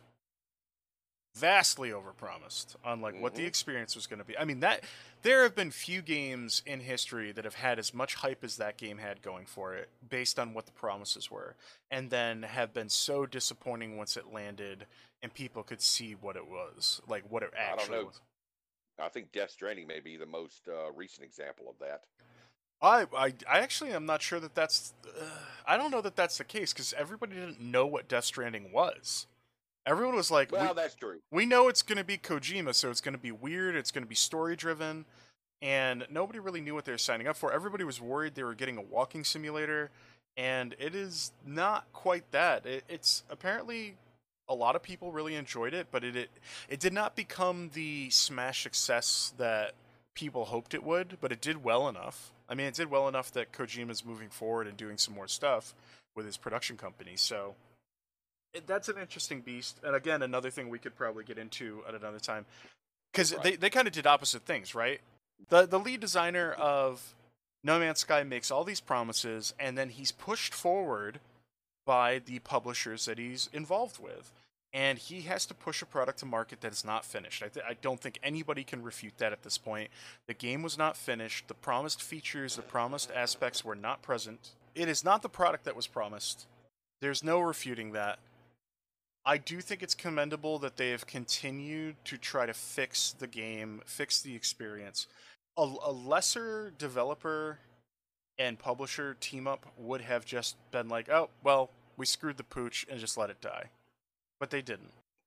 vastly overpromised on like what the Mm-hmm. experience was going to be. I mean, that there have been few games in history that have had as much hype as that game had going for it based on what the promises were, and then have been so disappointing once it landed and people could see what it was, like what it I don't actually know. was. I think Death Stranding may be the most uh, recent example of that. I, I, I actually am not sure that that's. Uh, I don't know that that's the case because everybody didn't know what Death Stranding was. Everyone was like, "We Well, that's true. we know it's going to be Kojima, so it's going to be weird. It's going to be story driven," and nobody really knew what they were signing up for. Everybody was worried they were getting a walking simulator, and it is not quite that. It, it's apparently a lot of people really enjoyed it, but it, it it did not become the smash success that people hoped it would. But it did well enough. I mean, it did well enough that Kojima's moving forward and doing some more stuff with his production company. So it, that's an interesting beast. And again, another thing we could probably get into at another time because Right. they, they kind of did opposite things, right? The the lead designer of No Man's Sky makes all these promises, and then he's pushed forward by the publishers that he's involved with, and he has to push a product to market that is not finished. I, th- I don't think anybody can refute that at this point. The game was not finished. The promised features, the promised aspects were not present. It is not the product that was promised. There's no refuting that. I do think it's commendable that they have continued to try to fix the game, fix the experience. A, a lesser developer and publisher team up would have just been like, oh, well, we screwed the pooch and just let it die. But they didn't.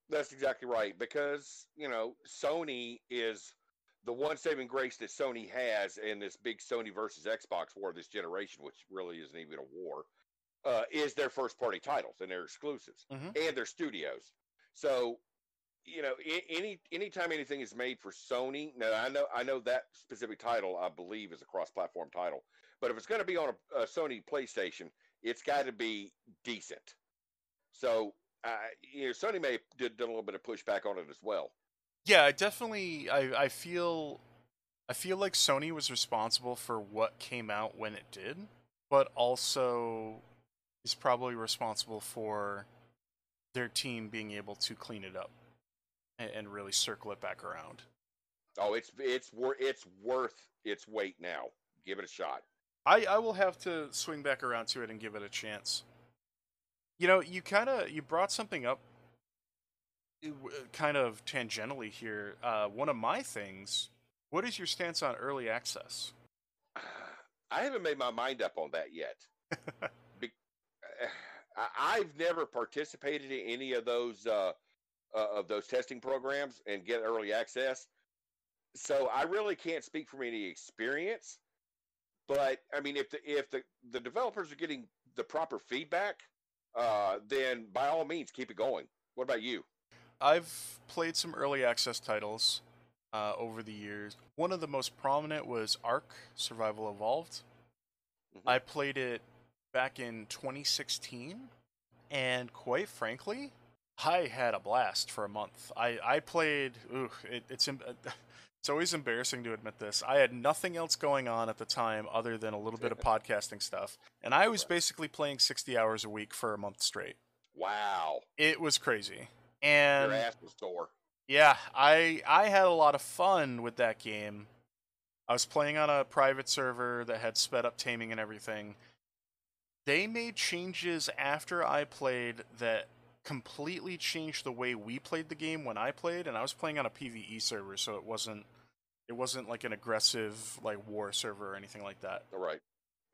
That's exactly right. Because, you know, Sony is the one saving grace that Sony has in this big Sony versus Xbox war this generation, which really isn't even a war, uh, is their first party titles and their exclusives Mm-hmm. and their studios. So, you know, any anytime anything is made for Sony, now I know I know that specific title I believe is a cross-platform title, but if it's going to be on a, a Sony PlayStation, it's got to be decent. So, uh, you know, Sony may did, did a little bit of pushback on it as well. Yeah, I definitely. I I feel. I feel like Sony was responsible for what came out when it did, but also is probably responsible for their team being able to clean it up and, and really circle it back around. Oh, it's it's worth it's worth its weight now. Give it a shot. I, I will have to swing back around to it and give it a chance. You know, you kind of you brought something up, kind of tangentially here. Uh, one of my things. What is your stance on early access? I haven't made my mind up on that yet. Be- I've never participated in any of those uh, uh, of those testing programs and get early access, so I really can't speak from any experience. But I mean, if the if the, the developers are getting the proper feedback, uh, then by all means keep it going. What about you? I've played some early access titles uh, over the years. One of the most prominent was Ark Survival Evolved. Mm-hmm. I played it back in twenty sixteen, and quite frankly, I had a blast for a month. I, I played. Ooh, it, it's it's always embarrassing to admit this. I had nothing else going on at the time other than a little bit of podcasting stuff, and I was basically playing sixty hours a week for a month straight. Wow, it was crazy. And your ass was sore. Yeah, I I had a lot of fun with that game. I was playing on a private server that had sped up taming and everything. They made changes after I played that completely changed the way we played the game when I played, and I was playing on a PvE server, so it wasn't it wasn't like an aggressive like war server or anything like that. All right.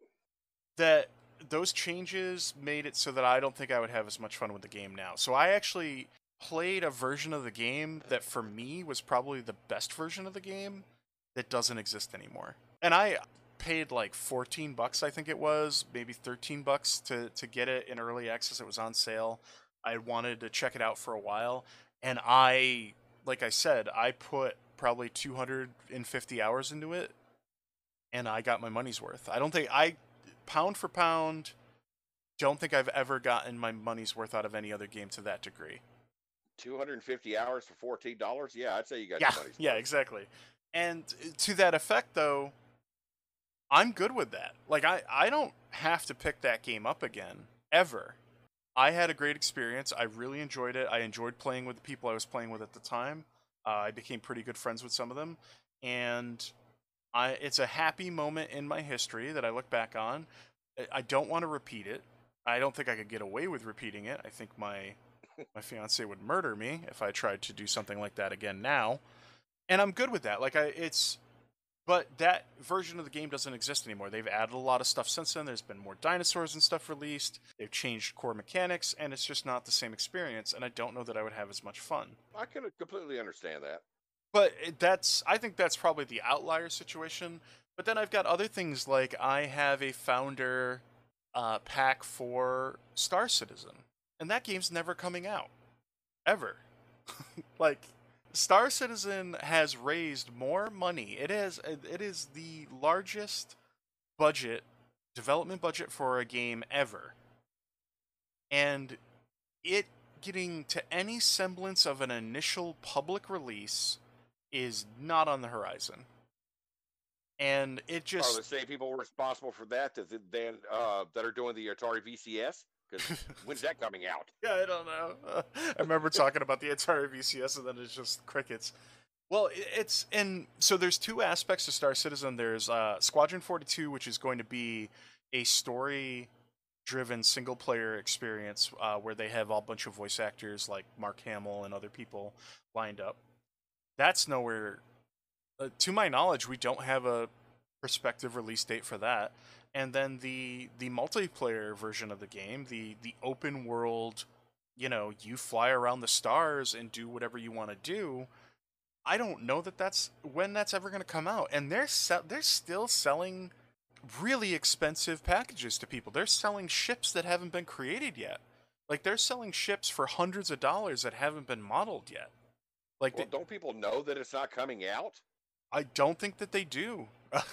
That those changes made it so that I don't think I would have as much fun with the game now. So I actually played a version of the game that for me was probably the best version of the game that doesn't exist anymore. And I paid like fourteen bucks, I think it was, maybe thirteen bucks to to get it in early access. It was on sale. I wanted to check it out for a while, and I like I said, I put probably two hundred fifty hours into it, and I got my money's worth. I don't think I pound for pound don't think I've ever gotten my money's worth out of any other game to that degree. two hundred fifty hours for fourteen dollars? Yeah, I'd say you got yeah, your money's yeah, worth. exactly. And to that effect, though, I'm good with that. Like, I, I don't have to pick that game up again, ever. I had a great experience. I really enjoyed it. I enjoyed playing with the people I was playing with at the time. Uh, I became pretty good friends with some of them. And I, it's a happy moment in my history that I look back on. I don't want to repeat it. I don't think I could get away with repeating it. I think my my fiance would murder me if I tried to do something like that again now. And I'm good with that. Like I it's but that version of the game doesn't exist anymore. They've added a lot of stuff since then. There's been more dinosaurs and stuff released. They've changed core mechanics, and it's just not the same experience, and I don't know that I would have as much fun. I can completely understand that. But that's I think that's probably the outlier situation. But then I've got other things like I have a founder uh, pack for Star Citizen, and that game's never coming out. Ever. Like, Star Citizen has raised more money. It is it is the largest budget, development budget for a game ever. And it getting to any semblance of an initial public release is not on the horizon. And it just... Are the same people responsible for that that then uh, that are doing the Atari V C S? Because when's that coming out? Yeah, I don't know. Uh, I remember talking about the Atari V C S, and then it's just crickets. Well, it's and so there's two aspects to Star Citizen. There's uh, Squadron forty-two, which is going to be a story-driven single-player experience uh, where they have a bunch of voice actors like Mark Hamill and other people lined up. That's nowhere. Uh, to my knowledge, we don't have a prospective release date for that. And then the the multiplayer version of the game, the the open world you know, you fly around the stars and do whatever you want to do. I don't know that that's when that's ever going to come out. And they're se- they're still selling really expensive packages to people. They're selling ships that haven't been created yet. Like they're selling ships for hundreds of dollars that haven't been modeled yet. Like Well, they, don't people know that it's not coming out? I don't think that they do.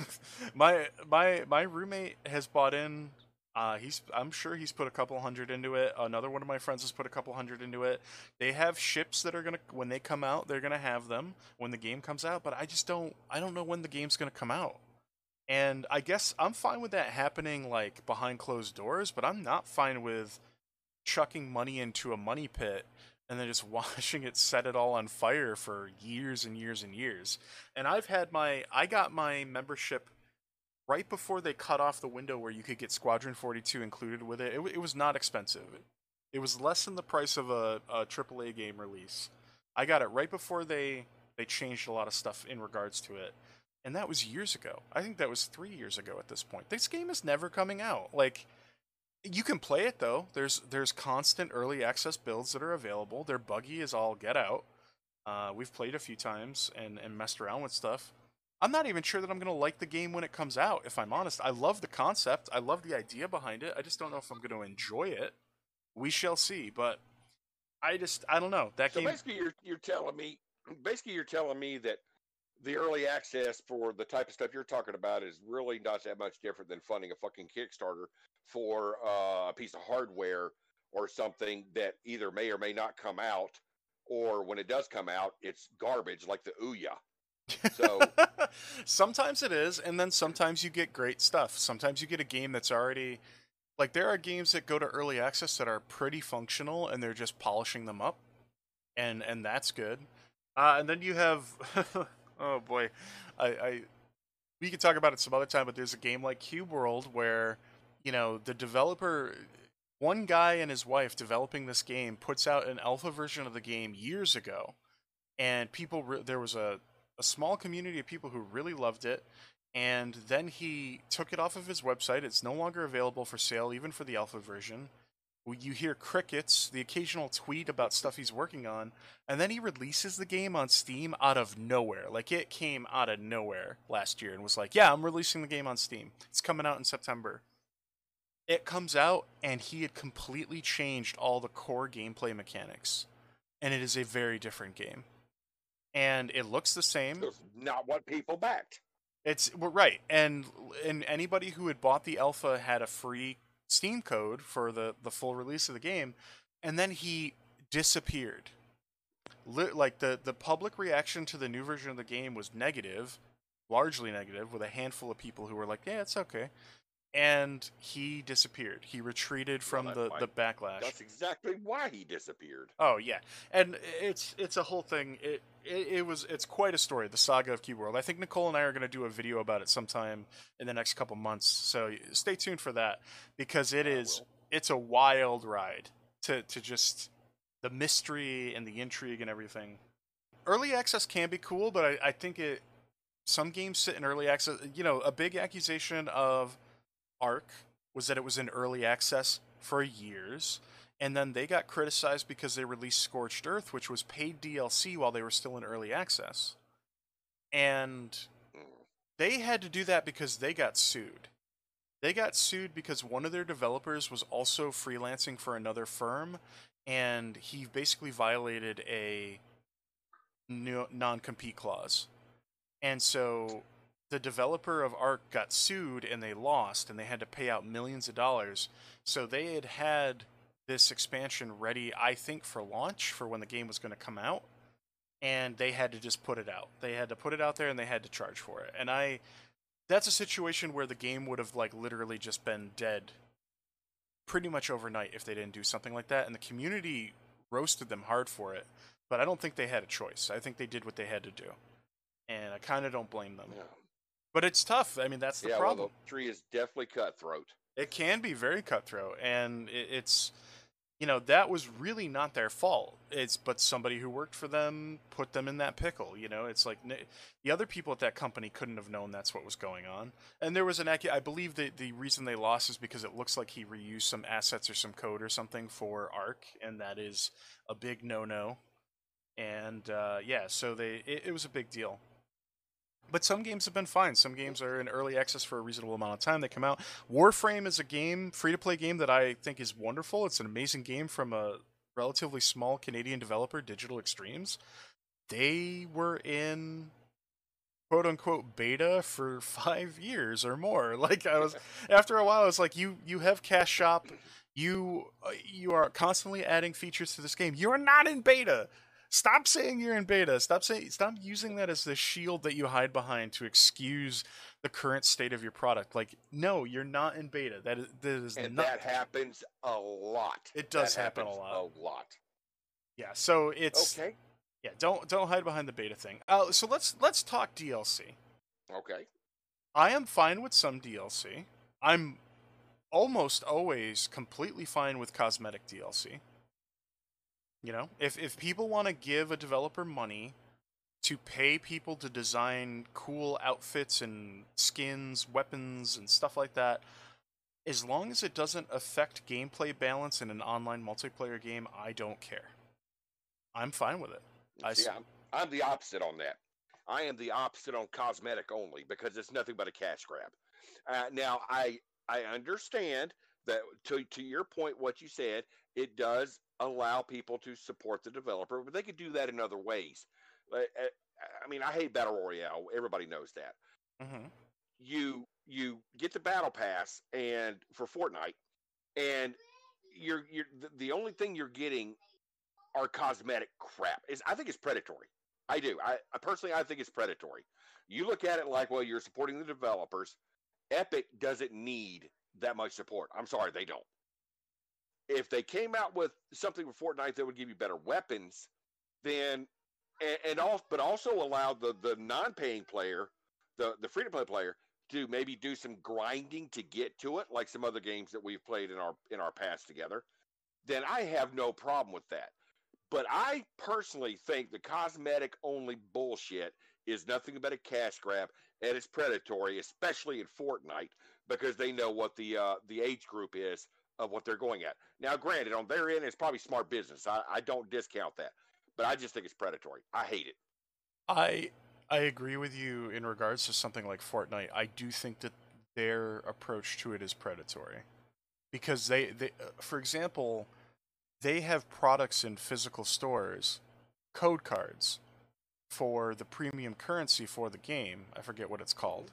my my my roommate has bought in. Uh, he's I'm sure he's put a couple hundred into it. Another one of my friends has put a couple hundred into it. They have ships that are gonna when they come out, they're gonna have them when the game comes out. But I just don't I don't know when the game's gonna come out. And I guess I'm fine with that happening like behind closed doors, but I'm not fine with chucking money into a money pit and then just watching it set it all on fire for years and years and years. And I've had my I got my membership right before they cut off the window where you could get Squadron forty-two included with it. It, it was not expensive. It was less than the price of a, a triple A game release. I got it right before they they changed a lot of stuff in regards to it. And that was years ago. I think that was three years ago at this point. This game is never coming out. Like you can play it though. There's there's constant early access builds that are available. They're buggy as all get out. Uh, we've played a few times and, and messed around with stuff. I'm not even sure that I'm gonna like the game when it comes out. If I'm honest, I love the concept. I love the idea behind it. I just don't know if I'm gonna enjoy it. We shall see. But I just I don't know that So game. basically, you're you're telling me, basically, you're telling me that the early access for the type of stuff you're talking about is really not that much different than funding a fucking Kickstarter for uh, a piece of hardware or something that either may or may not come out, or when it does come out, it's garbage like the Ouya. So Sometimes it is, and then sometimes you get great stuff. Sometimes you get a game that's already like there are games that go to early access that are pretty functional and they're just polishing them up, and and that's good. Uh, and then you have oh boy, I, I we could talk about it some other time, but there's a game like Cube World where you know the developer, one guy and his wife developing this game puts out an alpha version of the game years ago, and people re- there was a a small community of people who really loved it, and then he took it off of his website. It's no longer available for sale even for the alpha version. You hear crickets, the occasional tweet about stuff he's working on, and then he releases the game on Steam out of nowhere. Like it came out of nowhere last year and was like, "Yeah, I'm releasing the game on Steam. It's coming out in September." It comes out and he had completely changed all the core gameplay mechanics, and it is a very different game. And it looks the same. it's not what people backed. It's well, right, and and anybody who had bought the alpha had a free Steam code for the the full release of the game, and then he disappeared. Li- like the the public reaction to the new version of the game was negative, largely negative, with a handful of people who were like, "Yeah, it's okay," and he disappeared. He retreated Well, from that the the might, backlash. that's exactly why he disappeared. Oh yeah, and it's it's a whole thing. It, it it was it's quite a story, the saga of Cube World. I think Nicole and I are going to do a video about it sometime in the next couple months. So stay tuned for that because it I is will. it's a wild ride to to just the mystery and the intrigue and everything. Early access can be cool, but I, I think it some games sit in early access. You know, a big accusation of Ark was that it was in early access for years, and then they got criticized because they released Scorched Earth, which was paid D L C while they were still in early access. And Mm. they had to do that because they got sued. They got sued because one of their developers was also freelancing for another firm, and he basically violated a non compete clause. And so the developer of Ark got sued and they lost and they had to pay out millions of dollars. So they had had this expansion ready, I think, for launch for when the game was going to come out. And they had to just put it out. They had to put it out there and they had to charge for it. And I that's a situation where the game would have like literally just been dead pretty much overnight if they didn't do something like that. And the community roasted them hard for it. But I don't think they had a choice. I think they did what they had to do. And I kind of don't blame them. Yeah. But it's tough. I mean, that's the yeah, problem. well, the tree is definitely cutthroat. It can be very cutthroat, and it, it's you know, that was really not their fault. It's but somebody who worked for them put them in that pickle. You know, it's like n- the other people at that company couldn't have known that's what was going on. And there was an accu- I believe that the reason they lost is because it looks like he reused some assets or some code or something for Ark, and that is a big no-no. And uh, yeah, so they it, it was a big deal. But some games have been fine. Some games are in early access for a reasonable amount of time. They come out. Warframe is a game, free to play game that I think is wonderful. It's an amazing game from a relatively small Canadian developer, Digital Extremes. They were in quote unquote beta for five years or more. Like I was after a while, I was like, you you have Cash Shop, you uh, you are constantly adding features to this game. You are not in beta. Stop saying you're in beta. Stop saying stop using that as the shield that you hide behind to excuse the current state of your product. Like, no, you're not in beta. That is that is And not. that happens a lot. It That does happen a happens lot. a lot. Yeah. So it's Okay. yeah. Don't don't hide behind the beta thing. Uh, so let's let's talk D L C. Okay. I am fine with some D L C. I'm almost always completely fine with cosmetic D L C. You know, if if people want to give a developer money to pay people to design cool outfits and skins, weapons and stuff like that, as long as it doesn't affect gameplay balance in an online multiplayer game, I don't care. I'm fine with it. I See, I'm, I'm the opposite on that. I am the opposite on cosmetic only because it's nothing but a cash grab. Uh, now, I I understand that to to your point, what you said, it does allow people to support the developer, but they could do that in other ways. Like, uh, I mean, I hate battle royale. Everybody knows that. Mhm. You you get the battle pass and for Fortnite, and you're you're the, the only thing you're getting are cosmetic crap. Is I think it's predatory. I do. I, I personally I think it's predatory. You look at it like, well, you're supporting the developers. Epic doesn't need that much support. I'm sorry, they don't. If they came out with something for Fortnite that would give you better weapons, then and, and also but also allow the the non-paying player, the the free to play player, to maybe do some grinding to get to it, like some other games that we've played in our in our past together, then I have no problem with that. But I personally think the cosmetic only bullshit is nothing but a cash grab, and it's predatory, especially in Fortnite, because they know what the uh, the age group is of what they're going at. Now, granted, on their end, it's probably smart business. I, I don't discount that, but I just think it's predatory. I hate it. I I agree with you in regards to something like Fortnite. I do think that their approach to it is predatory because they they uh, for example, they have products in physical stores, code cards for the premium currency for the game. I forget what it's called.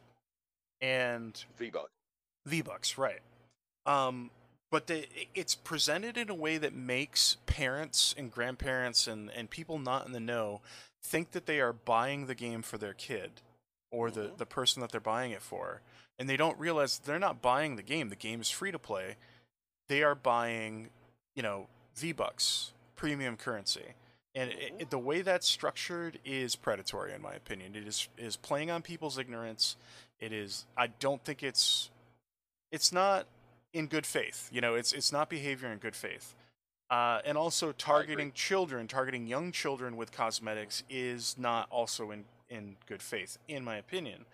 And V-Buck. V-Bucks, right. Um but they, it's presented in a way that makes parents and grandparents and, and people not in the know think that they are buying the game for their kid or the, Mm-hmm. the person that they're buying it for. And they don't realize they're not buying the game. The game is free to play. They are buying, you know, V-Bucks, premium currency. And it, Mm-hmm. it, the way that's structured is predatory, in my opinion. It is is playing on people's ignorance. It is. I don't think it's. It's not in good faith. You know, it's it's not behavior in good faith. Uh, and also I agree. targeting children, targeting young children with cosmetics is not also in in good faith, in my opinion.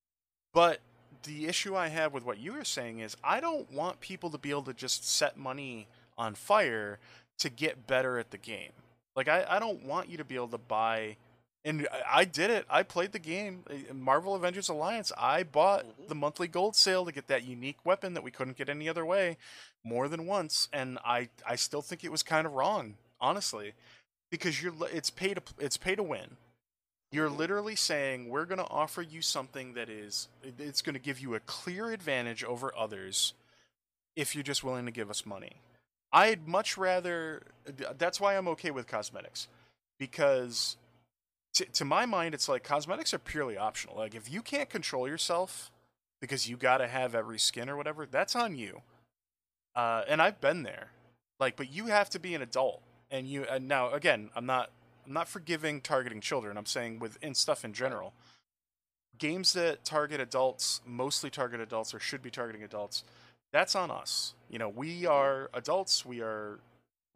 But the issue I have with what you were saying is I don't want people to be able to just set money on fire to get better at the game. Like I, I don't want you to be able to buy and I- did it. I played the game, uh, Marvel Avengers Alliance. I bought Mm-hmm. the monthly gold sale to get that unique weapon that we couldn't get any other way more than once, and I I still think it was kind of wrong, honestly, because you're it's pay to it's pay to win. You're Mm-hmm. literally saying we're going to offer you something that is it's going to give you a clear advantage over others if you're just willing to give us money. I'd much rather that's why I'm okay with cosmetics because to, to my mind it's like cosmetics are purely optional. Like if you can't control yourself because you got to have every skin or whatever, that's on you. Uh, and I've been there. Like but you have to be an adult and you and now again, I'm not I'm not forgiving targeting children. I'm saying within stuff in Right. general. Games that target adults, mostly target adults or should be targeting adults, that's on us. You know, we Mm-hmm. are adults, we are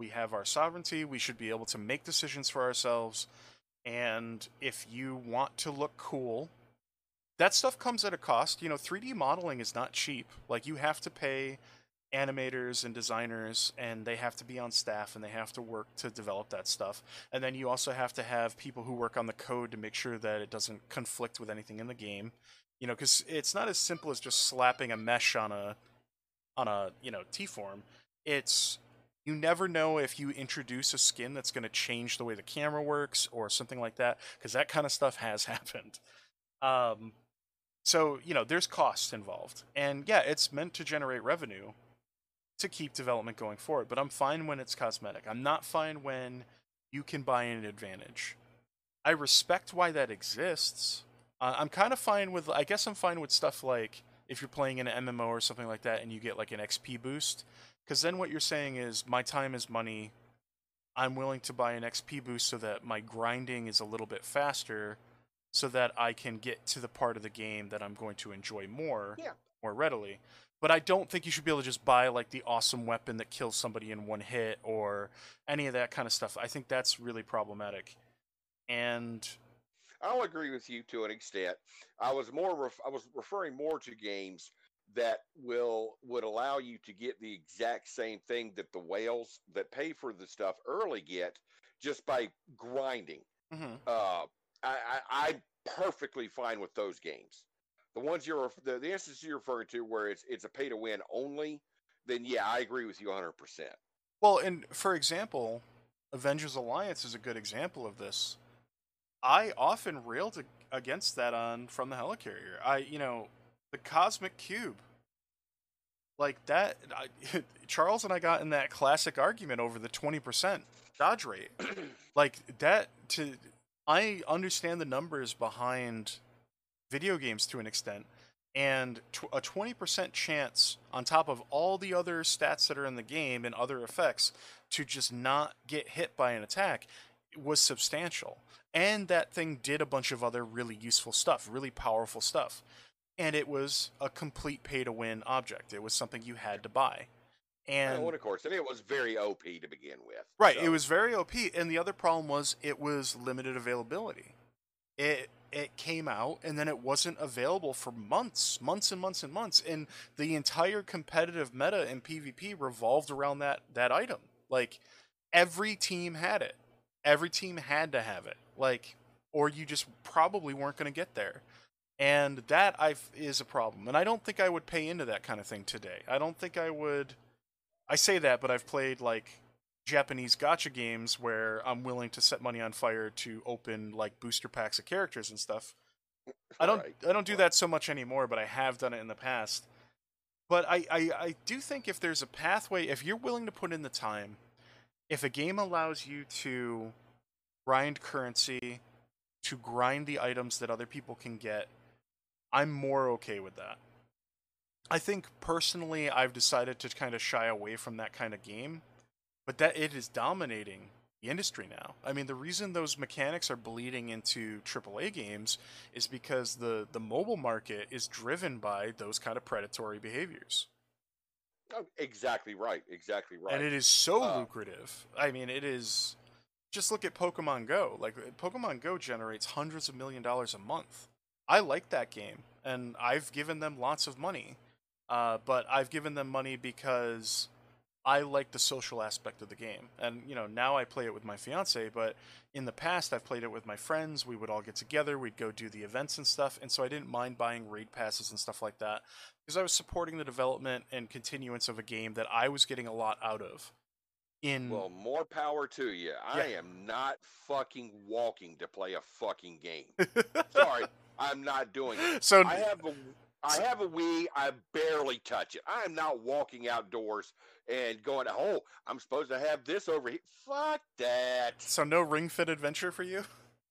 We have our sovereignty. We should be able to make decisions for ourselves. And if you want to look cool, that stuff comes at a cost. You know, three D modeling is not cheap. Like, you have to pay animators and designers, and they have to be on staff, and they have to work to develop that stuff. And then you also have to have people who work on the code to make sure that it doesn't conflict with anything in the game. You know, because it's not as simple as just slapping a mesh on a on a you know T-form. It's you never know if you introduce a skin that's going to change the way the camera works or something like that, because that kind of stuff has happened. Um, so you know, there's costs involved, and yeah, it's meant to generate revenue to keep development going forward. But I'm fine when it's cosmetic. I'm not fine when you can buy an advantage. I respect why that exists. Uh, I'm kind of fine with, I guess I'm fine with stuff like if you're playing an M M O or something like that and you get like an X P boost. Because then what you're saying is, my time is money. I'm willing to buy an X P boost so that my grinding is a little bit faster, so that I can get to the part of the game that I'm going to enjoy more, Yeah. more readily. But I don't think you should be able to just buy like the awesome weapon that kills somebody in one hit or any of that kind of stuff. I think that's really problematic. And I'll agree with you to an extent. I was more ref- I was referring more to games that will would allow you to get the exact same thing that the whales that pay for the stuff early get, just by grinding. mm-hmm. Uh, I, I, I'm perfectly fine with those games. The ones you're the, the instances you're referring to where it's it's a pay to win only, then yeah, I agree with you one hundred percent. Well, and for example, Avengers Alliance is a good example of this. I often railed against that on From the Helicarrier. I, you know, the Cosmic Cube, like that. I, Charles and I got in that classic argument over the twenty percent dodge rate. Like that. To I understand the numbers behind video games to an extent, and tw- a twenty percent chance on top of all the other stats that are in the game and other effects to just not get hit by an attack was substantial. And that thing did a bunch of other really useful stuff, really powerful stuff. And it was a complete pay-to-win object. It was something you had to buy. And, well, and of course, and it was very O P to begin with. Right, so. It was very O P. And the other problem was it was limited availability. It it came out, and then it wasn't available for months, months and months and months. And the entire competitive meta in PvP revolved around that, that item. Like, every team had it. Every team had to have it, like, or you just probably weren't going to get there, and that I is a problem. And I don't think I would pay into that kind of thing today. I don't think I would. I say that, but I've played like Japanese gacha games where I'm willing to set money on fire to open like booster packs of characters and stuff. I don't. Right. I don't do that so much anymore, but I have done it in the past. But I, I, I do think if there's a pathway, if you're willing to put in the time. If a game allows you to grind currency, to grind the items that other people can get, I'm more okay with that. I think personally I've decided to kind of shy away from that kind of game, but that it is dominating the industry now. I mean, the reason those mechanics are bleeding into triple A games is because the, the mobile market is driven by those kind of predatory behaviors. Oh, exactly right. Exactly right. And it is so uh, lucrative. I mean, it is. Just look at Pokemon Go. Like, Pokemon Go generates hundreds of million dollars a month. I like that game, and I've given them lots of money. Uh, but I've given them money because I like the social aspect of the game. And, you know, now I play it with my fiance, but in the past I've played it with my friends. We would all get together, we'd go do the events and stuff, and so I didn't mind buying raid passes and stuff like that, because I was supporting the development and continuance of a game that I was getting a lot out of. In Well, more power to you. I Yeah. am not fucking walking to play a fucking game. Sorry, I'm not doing it. So I have a I have a Wii. I barely touch it. I am not walking outdoors and going, oh, I'm supposed to have this over here. Fuck that. So no Ring Fit Adventure for you?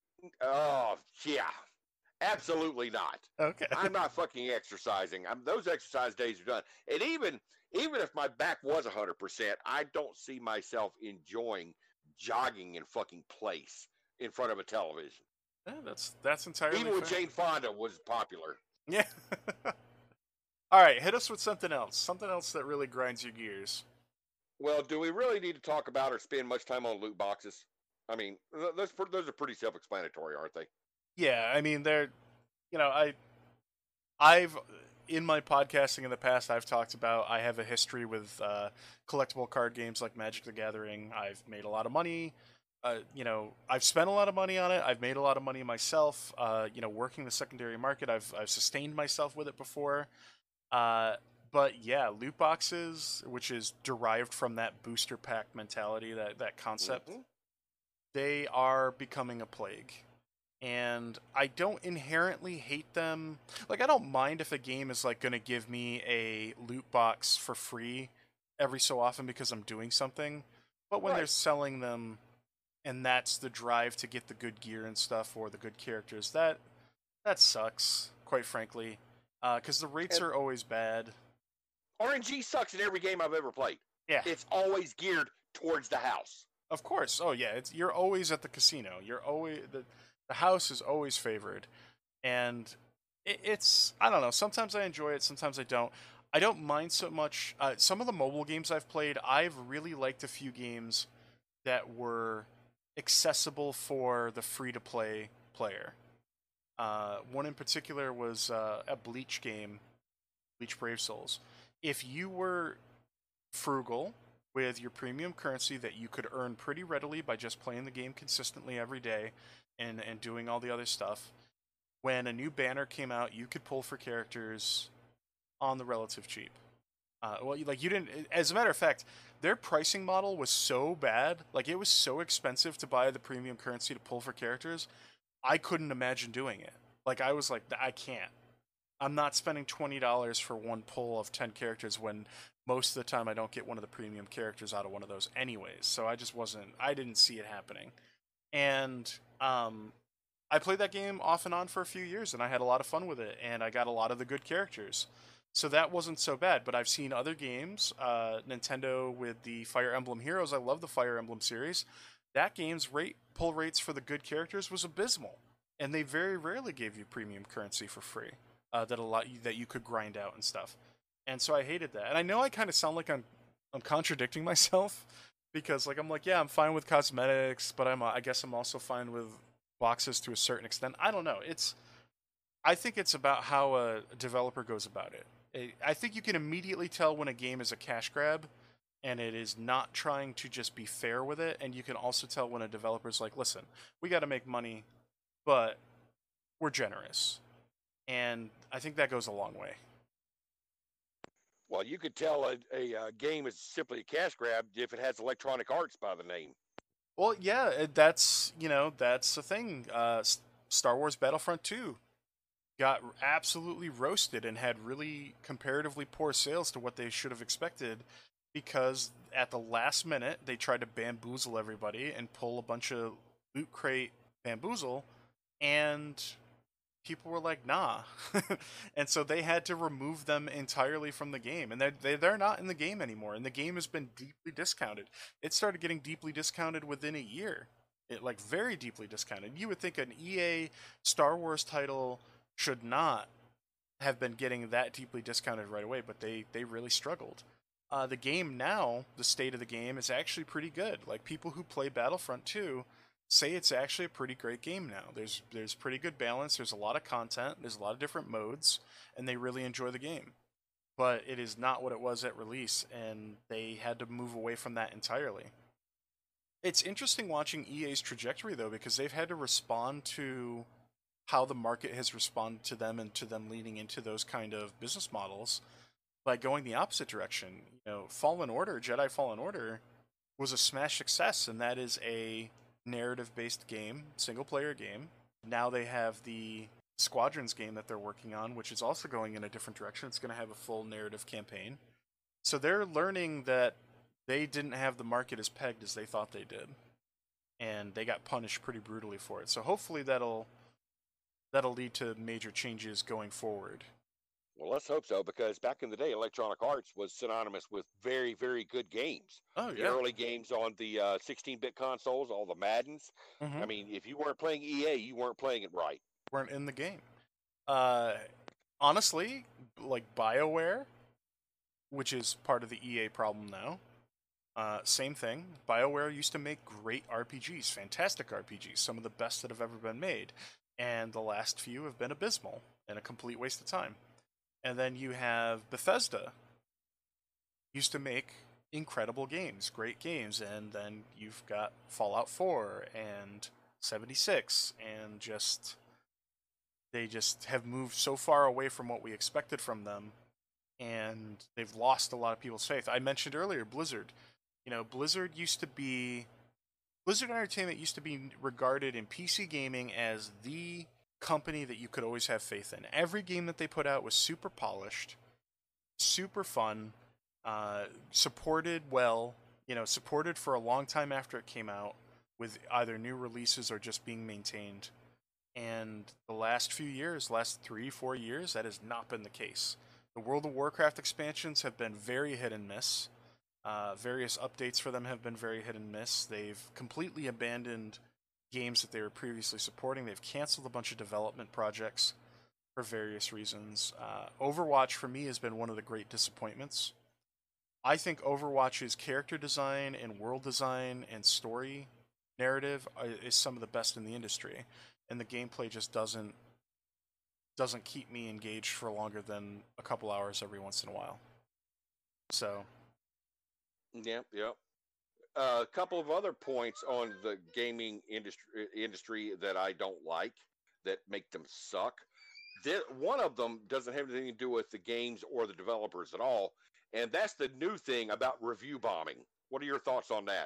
Oh, yeah. Absolutely not. Okay. I'm not fucking exercising. I'm, those exercise days are done. And even even if my back was one hundred percent, I don't see myself enjoying jogging in fucking place in front of a television. Yeah, that's that's entirely Even when fair. Jane Fonda was popular. Yeah. All right, hit us with something else. Something else that really grinds your gears. Well, do we really need to talk about or spend much time on loot boxes? I mean, those those are pretty self-explanatory, aren't they? Yeah, I mean they're, you know, I I've in my podcasting in the past I've talked about I have a history with uh, collectible card games like Magic the Gathering. I've made a lot of money. Uh, you know, I've spent a lot of money on it. I've made a lot of money myself. Uh, you know, working the secondary market, I've I've sustained myself with it before. Uh, but yeah, loot boxes, which is derived from that booster pack mentality, that that concept, Mm-hmm. they are becoming a plague. And I don't inherently hate them. Like I don't mind if a game is like going to give me a loot box for free every so often because I'm doing something. But when they're Right. selling them and that's the drive to get the good gear and stuff or the good characters, that that sucks, quite frankly. Uh, cuz the rates And are always bad. R N G sucks in every game I've ever played. Yeah. It's always geared towards the house. Of course. Oh yeah, it's you're always at the casino. You're always the the house is always favored, and it, it's I don't know. Sometimes I enjoy it. Sometimes I don't. I don't mind so much. Uh, some of the mobile games I've played, I've really liked a few games that were accessible for the free to play player. Uh, one in particular was uh, a Bleach game, Bleach Brave Souls. If you were frugal with your premium currency that you could earn pretty readily by just playing the game consistently every day and, and doing all the other stuff. When a new banner came out, you could pull for characters on the relative cheap. Uh, well, like you didn't. As a matter of fact, their pricing model was so bad. Like it was so expensive to buy the premium currency to pull for characters. I couldn't imagine doing it. Like I was like, I can't. I'm not spending twenty dollars for one pull of ten characters when most of the time I don't get one of the premium characters out of one of those anyways. So I just wasn't. I didn't see it happening. And um, I played that game off and on for a few years, and I had a lot of fun with it, and I got a lot of the good characters. So that wasn't so bad. But I've seen other games, uh, Nintendo with the Fire Emblem Heroes. I love the Fire Emblem series. That game's rate pull rates for the good characters was abysmal, and they very rarely gave you premium currency for free. Uh, that a lot that you could grind out and stuff, and so I hated that. And I know I kind of sound like I'm I'm contradicting myself because like I'm like yeah I'm fine with cosmetics, but I'm I guess I'm also fine with boxes to a certain extent. I don't know. It's I think it's about how a developer goes about it. I think you can immediately tell when a game is a cash grab and it is not trying to just be fair with it, and you can also tell when a developer's like, listen, we got to make money, but we're generous. And I think that goes a long way. Well, you could tell a, a, a game is simply a cash grab if it has Electronic Arts by the name. Well, yeah, that's you know that's the thing. Uh, Star Wars Battlefront two got absolutely roasted and had really comparatively poor sales to what they should have expected because at the last minute they tried to bamboozle everybody and pull a bunch of loot crate bamboozle, and people were like, nah. And so they had to remove them entirely from the game. And they're, they, they're not in the game anymore. And the game has been deeply discounted. It started getting deeply discounted within a year. It, like, very deeply discounted. You would think an E A Star Wars title should not have been getting that deeply discounted right away, but they, they really struggled. Uh, the game now, the state of the game, is actually pretty good. Like, people who play Battlefront two say it's actually a pretty great game now. There's there's pretty good balance. There's a lot of content. There's a lot of different modes, and they really enjoy the game. But it is not what it was at release, and they had to move away from that entirely. It's interesting watching E A's trajectory though, because they've had to respond to how the market has responded to them and to them leaning into those kind of business models by going the opposite direction. You know, Fallen Order, Jedi Fallen Order, was a smash success, and that is a narrative-based game, single-player game. Now they have the Squadrons game that they're working on, which is also going in a different direction. It's going to have a full narrative campaign. So they're learning that they didn't have the market as pegged as they thought they did, and they got punished pretty brutally for it. So hopefully that'll that'll lead to major changes going forward. Well, let's hope so, because back in the day, Electronic Arts was synonymous with very, very good games. Oh The yeah. early games on the uh, sixteen-bit consoles, all the Maddens. Mm-hmm. I mean, if you weren't playing E A, you weren't playing it right. Weren't in the game. Uh, honestly, like BioWare, which is part of the E A problem now, Uh, same thing. BioWare used to make great R P Gs, fantastic R P Gs, some of the best that have ever been made. And the last few have been abysmal and a complete waste of time. And then you have Bethesda, used to make incredible games, great games, and then you've got Fallout four and seventy-six, and just they just have moved so far away from what we expected from them, and they've lost a lot of people's faith. I mentioned earlier Blizzard. You know, Blizzard used to be Blizzard Entertainment used to be regarded in P C gaming as the company that you could always have faith in. Every game that they put out was super polished, super fun, uh, supported well, you know, supported for a long time after it came out with either new releases or just being maintained. And the last few years, last three, four years, that has not been the case. The World of Warcraft expansions have been very hit and miss. Uh, various updates for them have been very hit and miss. They've completely abandoned games that they were previously supporting. They've canceled a bunch of development projects for various reasons. Uh, Overwatch, for me, has been one of the great disappointments. I think Overwatch's character design and world design and story narrative is some of the best in the industry, and the gameplay just doesn't doesn't keep me engaged for longer than a couple hours every once in a while. So, Yep, yep. Uh, a couple of other points on the gaming industry industry that I don't like, that make them suck. Th- one of them doesn't have anything to do with the games or the developers at all, and that's the new thing about review bombing. What are your thoughts on that?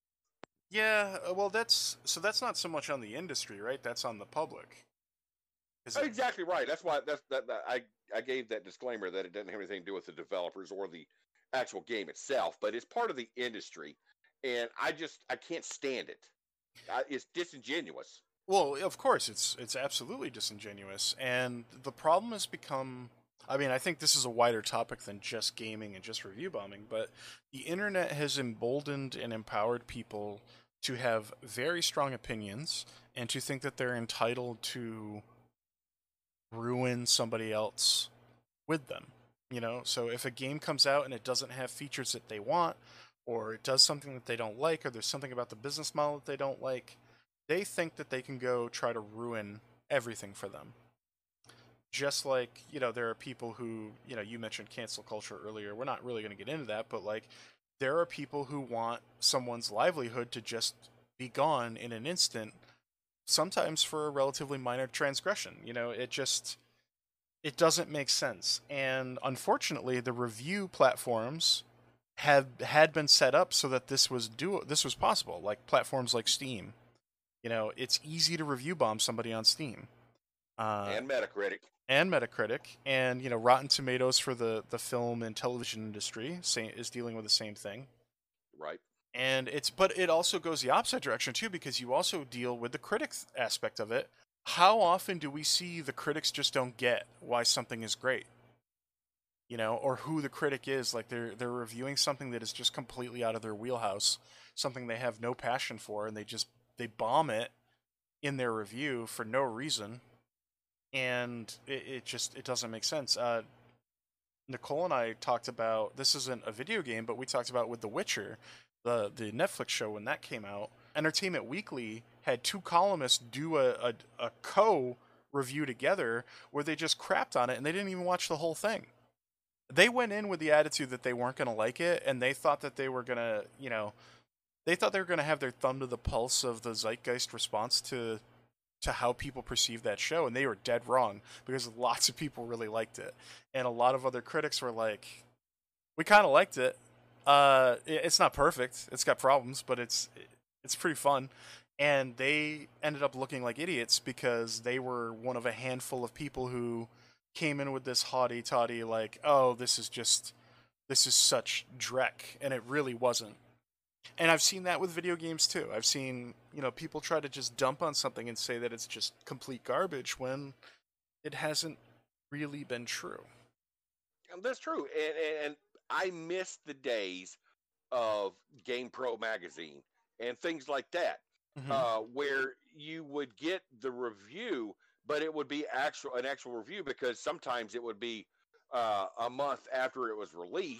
yeah, uh, well, that's so that's not so much on the industry, right? That's on the public. Is it? Exactly right. That's why that's that, that I I gave that disclaimer that it doesn't have anything to do with the developers or the actual game itself, but it's part of the industry, and I just I can't stand it. I, it's disingenuous. Well, of course, it's it's absolutely disingenuous, and the problem has become. I mean, I think this is a wider topic than just gaming and just review bombing, but the internet has emboldened and empowered people to have very strong opinions and to think that they're entitled to ruin somebody else with them. You know, so if a game comes out and it doesn't have features that they want, or it does something that they don't like, or there's something about the business model that they don't like, they think that they can go try to ruin everything for them. Just like, you know, there are people who, you know, you mentioned cancel culture earlier. We're not really going to get into that, but like, there are people who want someone's livelihood to just be gone in an instant, sometimes for a relatively minor transgression. You know, it just it doesn't make sense. And unfortunately, the review platforms have had been set up so that this was do this was possible. Like platforms like Steam, you know, it's easy to review bomb somebody on Steam, uh, And Metacritic. and Metacritic, and you know, Rotten Tomatoes for the the film and television industry same, is dealing with the same thing. Right. And it's but it also goes the opposite direction too, because you also deal with the critics aspect of it. How often do we see the critics just don't get why something is great? You know, or who the critic is. Like they're they're reviewing something that is just completely out of their wheelhouse, something they have no passion for, and they just they bomb it in their review for no reason, and it, it just it doesn't make sense. Uh, Nicole and I talked about, this isn't a video game, but we talked about with The Witcher, the the Netflix show when that came out. Entertainment Weekly had two columnists do a a, a co review together where they just crapped on it and they didn't even watch the whole thing. They went in with the attitude that they weren't going to like it, and they thought that they were going to, you know, they thought they were going to have their thumb to the pulse of the zeitgeist response to to how people perceive that show, and they were dead wrong, because lots of people really liked it, and a lot of other critics were like, "We kind of liked it. Uh, it's not perfect. It's got problems, but it's it's pretty fun." And they ended up looking like idiots because they were one of a handful of people who came in with this haughty toddy, like, "Oh, this is just this is such dreck," and it really wasn't. And I've seen that with video games too. I've seen, you know, people try to just dump on something and say that it's just complete garbage when it hasn't really been true. And that's true. And, and, and I miss the days of Game Pro magazine and things like that, Mm-hmm. uh, where you would get the review, but it would be actual an actual review, because sometimes it would be uh, a month after it was released,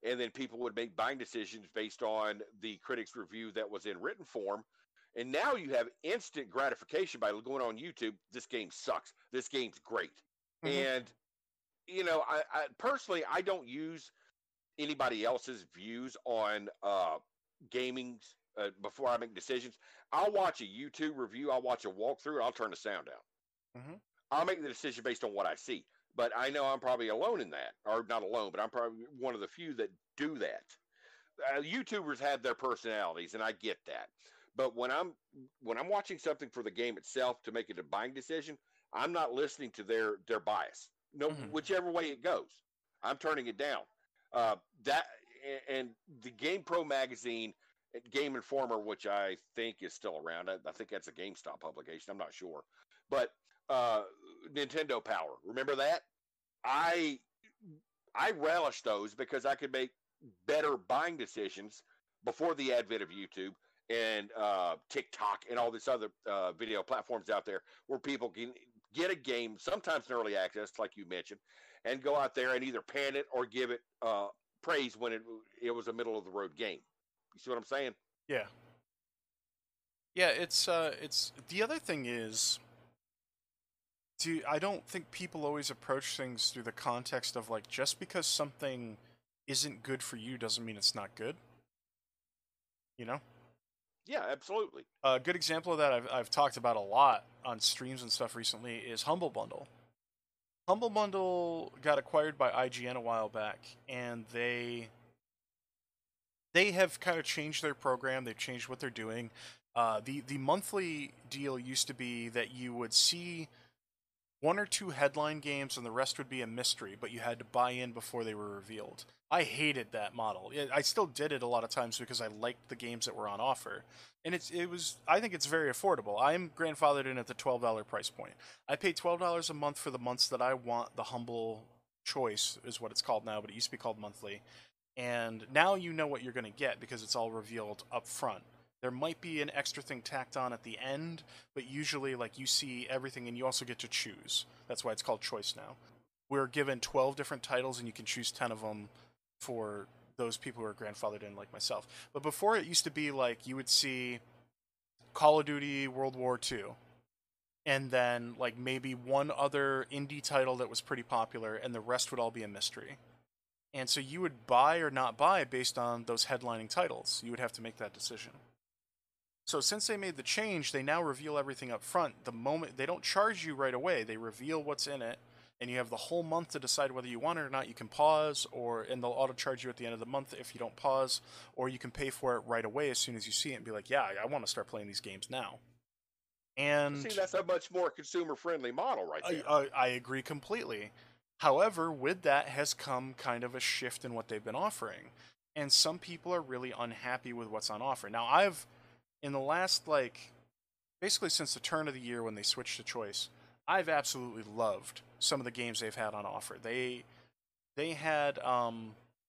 and then people would make buying decisions based on the critic's review that was in written form. And now you have instant gratification by going on YouTube. This game sucks. This game's great. Mm-hmm. And, you know, I, I personally, I don't use anybody else's views on uh, gaming uh, before I make decisions. I'll watch a YouTube review. I'll watch a walkthrough, and I'll turn the sound down. Mm-hmm. I'll make the decision based on what I see. But I know I'm probably alone in that, or not alone, but I'm probably one of the few that do that. Uh, YouTubers have their personalities, and I get that. But when I'm when I'm watching something for the game itself to make a buying decision, I'm not listening to their their bias. No, Mm-hmm. whichever way it goes, I'm turning it down. Uh, that and the GamePro magazine, Game Informer, which I think is still around. I, I think that's a GameStop publication. I'm not sure, but uh, Nintendo Power. Remember that? I I relish those because I could make better buying decisions before the advent of YouTube and uh, TikTok and all these other uh, video platforms out there where people can get a game, sometimes in early access, like you mentioned, and go out there and either pan it or give it uh, praise when it it was a middle of the road game. You see what I'm saying? Yeah. Yeah, it's uh it's the other thing is, do I don't think people always approach things through the context of like, just because something isn't good for you doesn't mean it's not good. You know? Yeah, absolutely. A good example of that I've I've talked about a lot on streams and stuff recently is Humble Bundle. Humble Bundle got acquired by I G N a while back, and they they have kind of changed their program. They've changed what they're doing. Uh, the the monthly deal used to be that you would see one or two headline games and the rest would be a mystery, but you had to buy in before they were revealed. I hated that model. I still did it a lot of times because I liked the games that were on offer. And it's it was I think it's very affordable. I'm grandfathered in at the twelve dollars price point. I pay twelve dollars a month for the months that I want the Humble Choice is what it's called now, but it used to be called monthly. And now you know what you're going to get because it's all revealed up front. There might be an extra thing tacked on at the end, but usually, like, you see everything and you also get to choose. That's why it's called Choice now. We're given twelve different titles and you can choose ten of them for those people who are grandfathered in like myself. But before, it used to be like you would see Call of Duty World War Two, and then like maybe one other indie title that was pretty popular, and the rest would all be a mystery. And so you would buy or not buy based on those headlining titles. You would have to make that decision. So since they made the change, they now reveal everything up front. The moment they don't charge you right away, they reveal what's in it, and you have the whole month to decide whether you want it or not. You can pause, or and they'll auto charge you at the end of the month if you don't pause, or you can pay for it right away as soon as you see it and be like, yeah, I want to start playing these games now. And see, that's a much more consumer-friendly model, right there. I, I, I agree completely. However, with that has come kind of a shift in what they've been offering, and some people are really unhappy with what's on offer. Now, I've in the last like basically since the turn of the year when they switched to Choice, I've absolutely loved some of the games they've had on offer. They they had um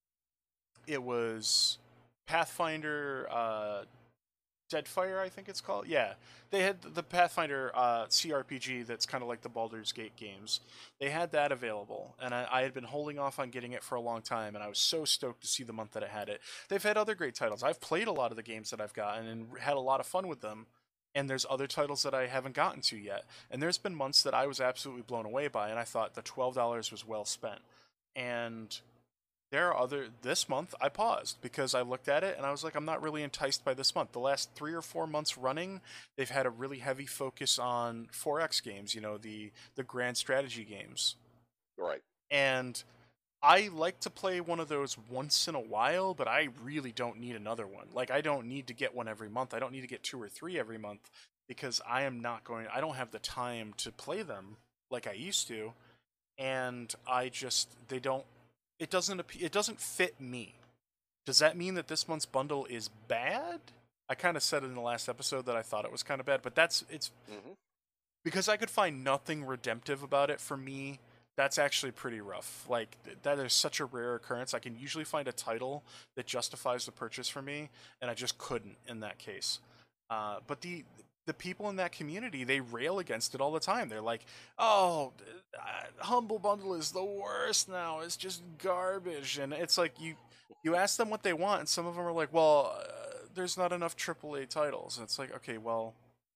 it was Pathfinder uh Deadfire, I think it's called. Yeah. They had the Pathfinder uh C R P G that's kind of like the Baldur's Gate games. They had that available, and I, I had been holding off on getting it for a long time, and I was so stoked to see the month that it had it. They've had other great titles. I've played a lot of the games that I've gotten and had a lot of fun with them. And there's other titles that I haven't gotten to yet. And there's been months that I was absolutely blown away by, and I thought the twelve dollars was well spent. And there are other... This month, I paused because I looked at it, and I was like, I'm not really enticed by this month. The last three or four months running, they've had a really heavy focus on four X games, you know, the, the grand strategy games. Right. And I like to play one of those once in a while, but I really don't need another one. Like, I don't need to get one every month. I don't need to get two or three every month because I am not going... I don't have the time to play them like I used to, and I just... They don't... It doesn't... It doesn't fit me. Does that mean that this month's bundle is bad? I kind of said in the last episode that I thought it was kind of bad, but that's... It's... Mm-hmm. Because I could find nothing redemptive about it for me. That's actually pretty rough. Like, that is such a rare occurrence. I can usually find a title that justifies the purchase for me, and I just couldn't in that case. Uh, but the the people in that community, they rail against it all the time. They're like, oh, uh, Humble Bundle is the worst now. It's just garbage. And it's like, you you ask them what they want, and some of them are like, "Well, uh, there's not enough triple A titles." And it's like, okay, well,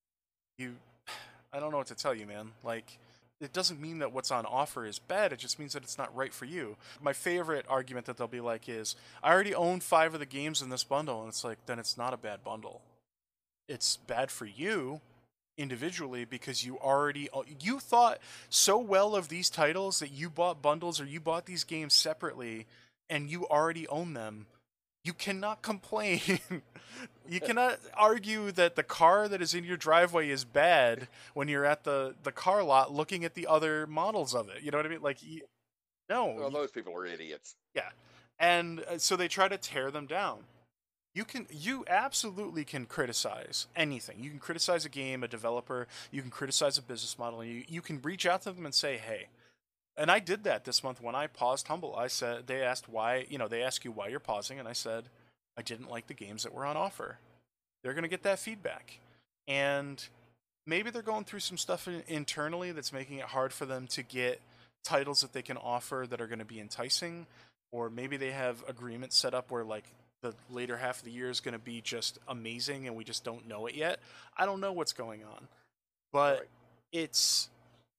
you, I don't know what to tell you, man. Like, it doesn't mean that what's on offer is bad. It just means that it's not right for you. My favorite argument that they'll be like is, I already own five of the games in this bundle, and it's like, then it's not a bad bundle. It's bad for you individually because you already you thought so well of these titles that you bought bundles or you bought these games separately and you already own them. You cannot complain. You cannot argue that the car that is in your driveway is bad when you're at the the car lot looking at the other models of it. You know what I mean? Like, you, no. Well, you- those people are idiots. yeah. And uh, so they try to tear them down. You can you absolutely can criticize anything. You can criticize a game, a developer, you can criticize a business model, and you, you can reach out to them and say, hey. And I did that this month when I paused Humble. I said, they asked why, you know, they ask you why you're pausing, and I said, I didn't like the games that were on offer. They're going to get that feedback. And maybe they're going through some stuff in, internally that's making it hard for them to get titles that they can offer that are going to be enticing, or maybe they have agreements set up where, like, the later half of the year is going to be just amazing and we just don't know it yet. I don't know what's going on. But Right. it's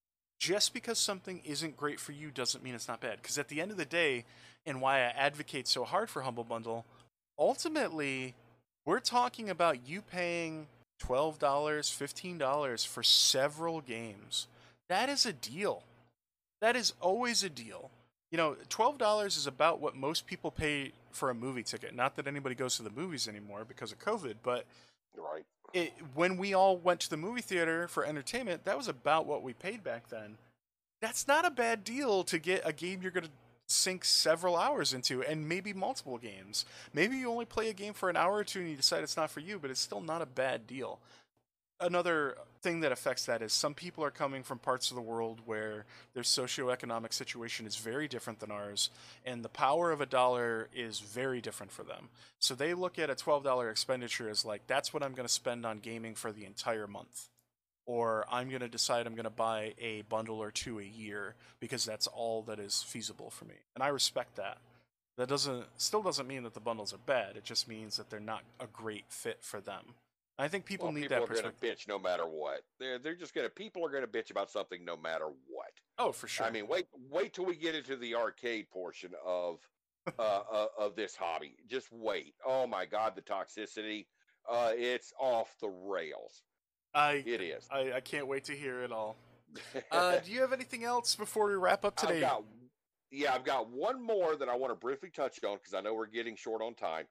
just because something isn't great for you doesn't mean it's not bad. Because at the end of the day, and why I advocate so hard for Humble Bundle, ultimately, we're talking about you paying twelve dollars, fifteen dollars for several games. That is a deal. That is always a deal. You know, twelve dollars is about what most people pay for a movie ticket. Not that anybody goes to the movies anymore because of COVID, but Right. it, when we all went to the movie theater for entertainment, that was about what we paid back then. That's not a bad deal to get a game you're going to sink several hours into, and maybe multiple games. Maybe you only play a game for an hour or two and you decide it's not for you, but it's still not a bad deal. Another thing that affects that is some people are coming from parts of the world where their socioeconomic situation is very different than ours, and the power of a dollar is very different for them. So they look at a twelve dollars expenditure as like, that's what I'm going to spend on gaming for the entire month. Or I'm going to decide I'm going to buy a bundle or two a year because that's all that is feasible for me. And I respect that. That doesn't still doesn't mean that the bundles are bad. It just means that they're not a great fit for them. I think people Well, need people that are going to perspective. bitch no matter what. They're they're just going to people are going to bitch about something no matter what. Oh, for sure. I mean, wait wait till we get into the arcade portion of uh, uh of this hobby. Just wait. Oh my God, the toxicity. Uh, it's off the rails. I, It is. I I can't wait to hear it all. Uh, do you have anything else before we wrap up today? I've got, yeah, I've got one more that I want to briefly touch on because I know we're getting short on time.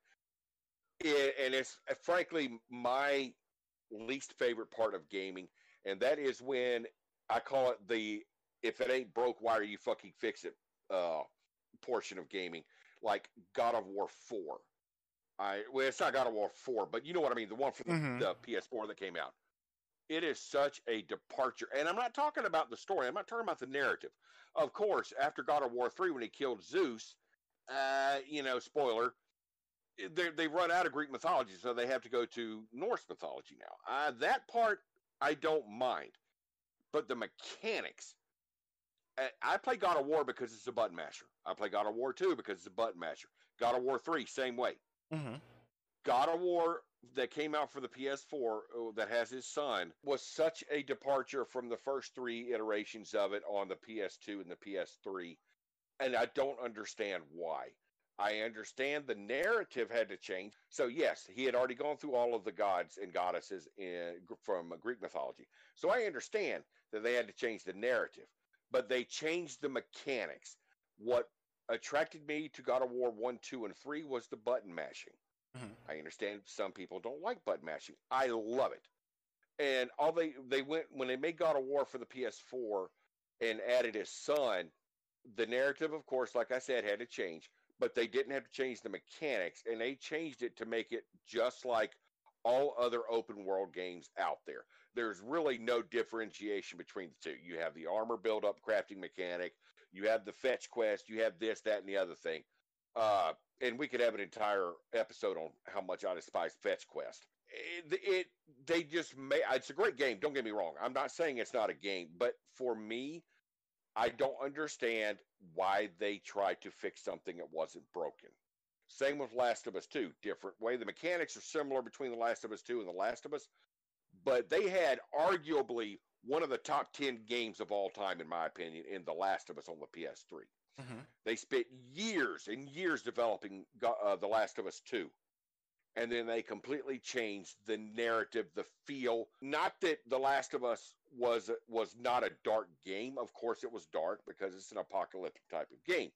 It, and it's uh, frankly my least favorite part of gaming, and that is when I call it the "if it ain't broke, why are you fucking fix it" uh, portion of gaming, like God of War four. I well, it's not God of War four, but you know what I mean, the one from the, Mhm. the P S four that came out. It is such a departure, and I'm not talking about the story. I'm not talking about the narrative. Of course, after God of War three, when he killed Zeus, uh, you know, spoiler, they they run out of Greek mythology, so they have to go to Norse mythology now. Uh, that part I don't mind, but the mechanics. I, I play God of War because it's a button masher. I play God of War two because it's a button masher. God of War three, same way. Mhm. God of War that came out for the P S four uh, that has his son was such a departure from the first three iterations of it on the P S two and the P S three, and I don't understand why. I understand the narrative had to change. So yes, he had already gone through all of the gods and goddesses in, from Greek mythology. So I understand that they had to change the narrative, but they changed the mechanics. What attracted me to God of War one, two, and three was the button mashing. Mhm. I understand some people don't like button mashing. I love it. And all they they went when they made God of War for the P S four and added his son, the narrative, of course, like I said, had to change, but they didn't have to change the mechanics, and they changed it to make it just like all other open world games out there. There's really no differentiation between the two. You have the armor build up crafting mechanic, you have the fetch quest, you have this, that, and the other thing. Uh, and we could have an entire episode on how much I despise fetch quest. It, it they just made it's a great game. Don't get me wrong. I'm not saying it's not a game, but for me, I don't understand why they tried to fix something that wasn't broken. Same with Last of Us two. Different way. The mechanics are similar between The Last of Us two and The Last of Us, but they had arguably one of the top ten games of all time, in my opinion, in The Last of Us on the P S three. Mm-hmm. They spent years and years developing uh, The Last of Us two. And then they completely changed the narrative, the feel. Not that The Last of Us was was not a dark game. Of course, it was dark because it's an apocalyptic type of game.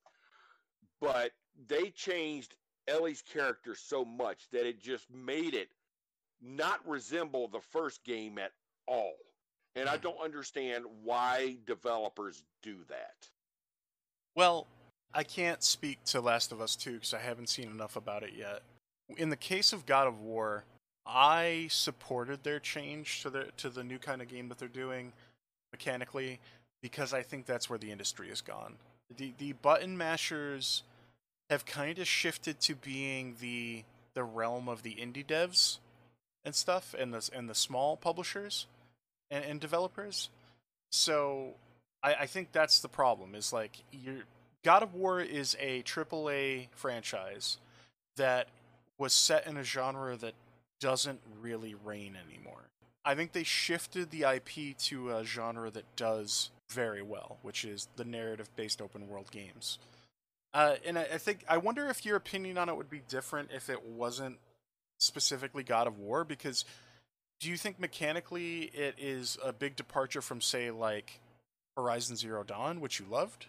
But they changed Ellie's character so much that it just made it not resemble the first game at all. And I don't understand why developers do that. Well, I can't speak to Last of Us two because I haven't seen enough about it yet. In the case of God of War, I supported their change to the to the new kind of game that they're doing mechanically because I think that's where the industry has gone. The the button mashers have kind of shifted to being the the realm of the indie devs and stuff, and the and the small publishers and, and developers. So I, I think that's the problem. Is like your God of War is a triple A franchise that was set in a genre that doesn't really reign anymore. I think they shifted the I P to a genre that does very well, which is the narrative-based open-world games. Uh, and I, I think I wonder if your opinion on it would be different if it wasn't specifically God of War, because do you think mechanically it is a big departure from, say, like Horizon Zero Dawn, which you loved?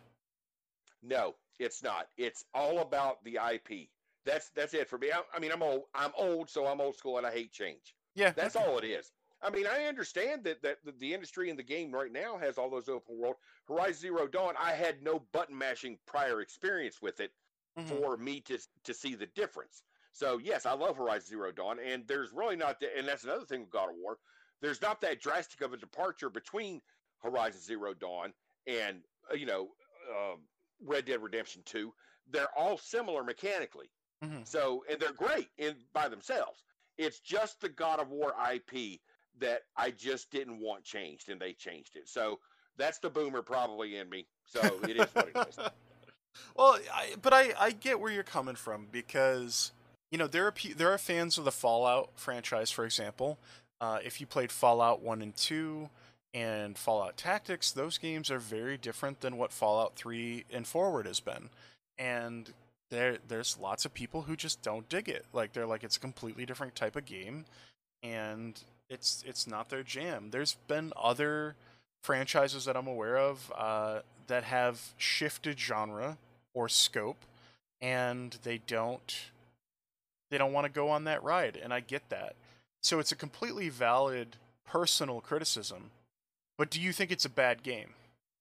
No, it's not. It's all about the I P. That's that's it for me. I, I mean, I'm old. I'm old, so I'm old school, and I hate change. Yeah, that's okay. all it is. I mean, I understand that that the industry in the game right now has all those open world. Horizon Zero Dawn, I had no button mashing prior experience with it mm-hmm. for me to to see the difference. So yes, I love Horizon Zero Dawn, and there's really not that. And that's another thing with God of War. There's not that drastic of a departure between Horizon Zero Dawn and uh, you know um, Red Dead Redemption two. They're all similar mechanically. Mm-hmm. So, and they're great in by themselves. It's just the God of War I P that I just didn't want changed, and they changed it. So that's the boomer probably in me. So it is what it is. Well, I, but I, I get where you're coming from because, you know, there are there are fans of the Fallout franchise, for example. Uh, if you played Fallout one and two and Fallout Tactics, those games are very different than what Fallout three and forward has been. And There, there's lots of people who just don't dig it. Like they're like it's a completely different type of game, and it's it's not their jam. There's been other franchises that I'm aware of uh, that have shifted genre or scope, and they don't they don't want to go on that ride, and I get that. So it's a completely valid personal criticism. But do you think it's a bad game?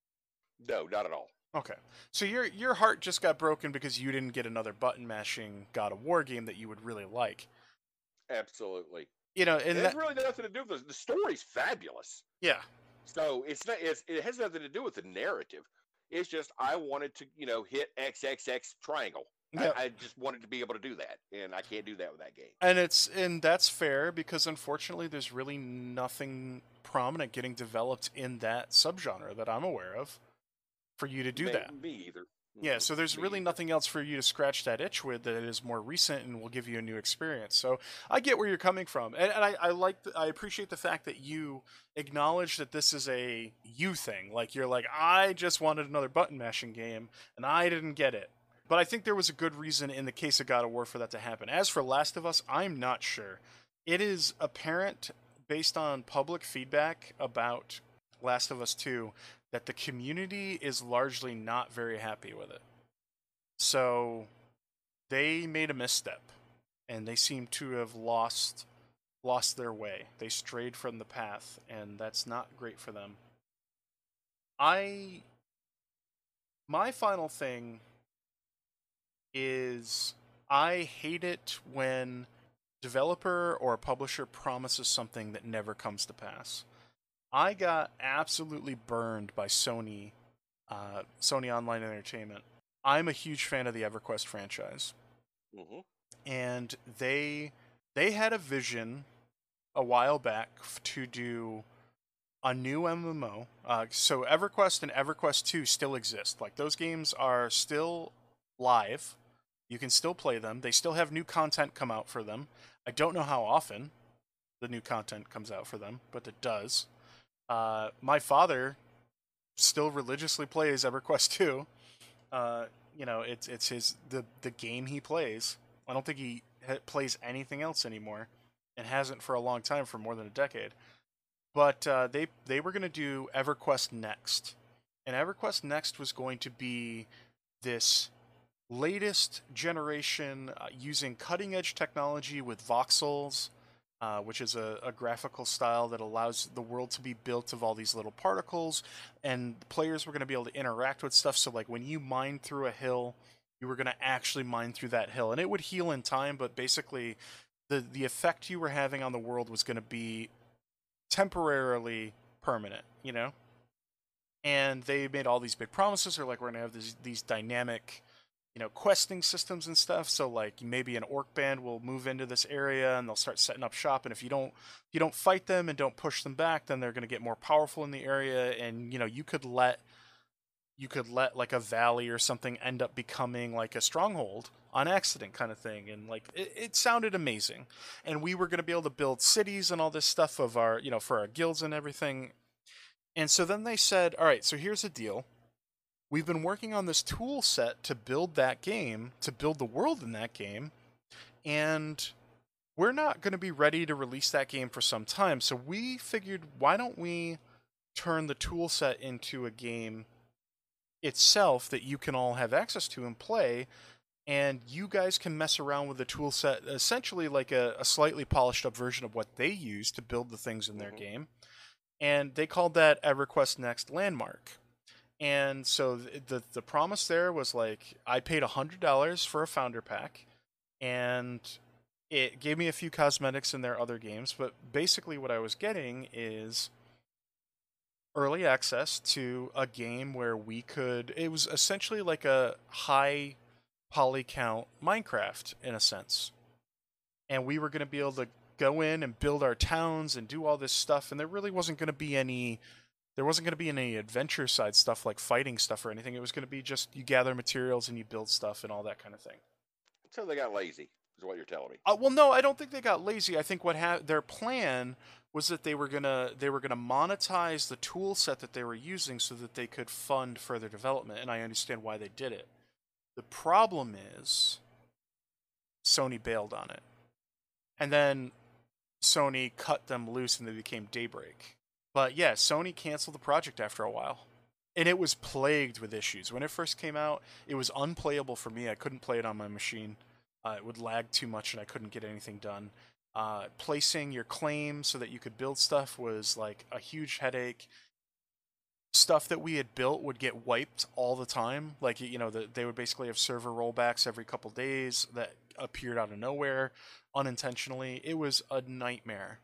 No, not at all. Okay, so your your heart just got broken because you didn't get another button mashing God of War game that you would really like. Absolutely. You know, and it that, has really nothing to do with the, the story's fabulous. Yeah. So it's not. It's, it has nothing to do with the narrative. It's just I wanted to, you know, hit X X X triangle. Yep. I, I just wanted to be able to do that, and I can't do that with that game. And it's and that's fair because unfortunately, there's really nothing prominent getting developed in that subgenre that I'm aware of for you to do me, that. Me either. Yeah, so there's me really either. nothing else for you to scratch that itch with that is more recent and will give you a new experience. So I get where you're coming from, and, and I, I like, the, I appreciate the fact that you acknowledge that this is a you thing. Like you're like, I just wanted another button mashing game, and I didn't get it. But I think there was a good reason in the case of God of War for that to happen. As for Last of Us, I'm not sure. It is apparent, based on public feedback about Last of Us two, that the community is largely not very happy with it. So they made a misstep, and they seem to have lost lost their way. They strayed from the path, and that's not great for them. I my final thing is I hate it when developer or a publisher promises something that never comes to pass. I got absolutely burned by Sony, uh, Sony Online Entertainment. I'm a huge fan of the EverQuest franchise, mm-hmm. and they they had a vision a while back to do a new M M O. Uh, so EverQuest and EverQuest two still exist. Like those games are still live. You can still play them. They still have new content come out for them. I don't know how often the new content comes out for them, but it does. Uh, my father still religiously plays EverQuest two. Uh, you know, it's it's his the the game he plays. I don't think he ha- plays anything else anymore, and hasn't for a long time, for more than a decade. But uh, they they were going to do EverQuest Next, and EverQuest Next was going to be this latest generation uh, using cutting edge technology with voxels, uh, which is a, a graphical style that allows the world to be built of all these little particles, and players were going to be able to interact with stuff. So, like when you mine through a hill, you were going to actually mine through that hill, and it would heal in time. But basically, the the effect you were having on the world was going to be temporarily permanent. You know. And they made all these big promises. They're like, we're gonna have these these dynamic, you know, questing systems and stuff. So like maybe an orc band will move into this area and they'll start setting up shop. And if you don't if you don't fight them and don't push them back, then they're gonna get more powerful in the area. And you know, you could let you could let like a valley or something end up becoming like a stronghold on accident, kind of thing. And like it, it sounded amazing. And we were gonna be able to build cities and all this stuff of our, you know, for our guilds and everything. And so then they said, all right, so here's the deal. We've been working on this tool set to build that game, to build the world in that game, and we're not going to be ready to release that game for some time. So we figured, why don't we turn the tool set into a game itself that you can all have access to and play, and you guys can mess around with the tool set, essentially like a, a slightly polished up version of what they use to build the things in their Mm-hmm. game. And they called that EverQuest Next Landmark. And so the, the the promise there was like I paid a hundred dollars for a founder pack, and it gave me a few cosmetics in their other games. But basically, what I was getting is early access to a game where we could. It was essentially like a high poly count Minecraft in a sense, and we were going to be able to go in and build our towns and do all this stuff. And there really wasn't going to be any there wasn't going to be any adventure side stuff like fighting stuff or anything. It was going to be just you gather materials and you build stuff and all that kind of thing. So they got lazy, is what you're telling me. Uh, well, no, I don't think they got lazy. I think what ha- their plan was that they were gonna they were gonna monetize the tool set that they were using so that they could fund further development. And I understand why they did it. The problem is Sony bailed on it, and then Sony cut them loose and they became Daybreak. But yeah, Sony canceled the project after a while. And it was plagued with issues. When it first came out, it was unplayable for me. I couldn't play it on my machine. Uh, it would lag too much and I couldn't get anything done. Uh, placing your claim so that you could build stuff was like a huge headache. Stuff that we had built would get wiped all the time. Like, you know, the, they would basically have server rollbacks every couple days that appeared out of nowhere unintentionally. It was a nightmare.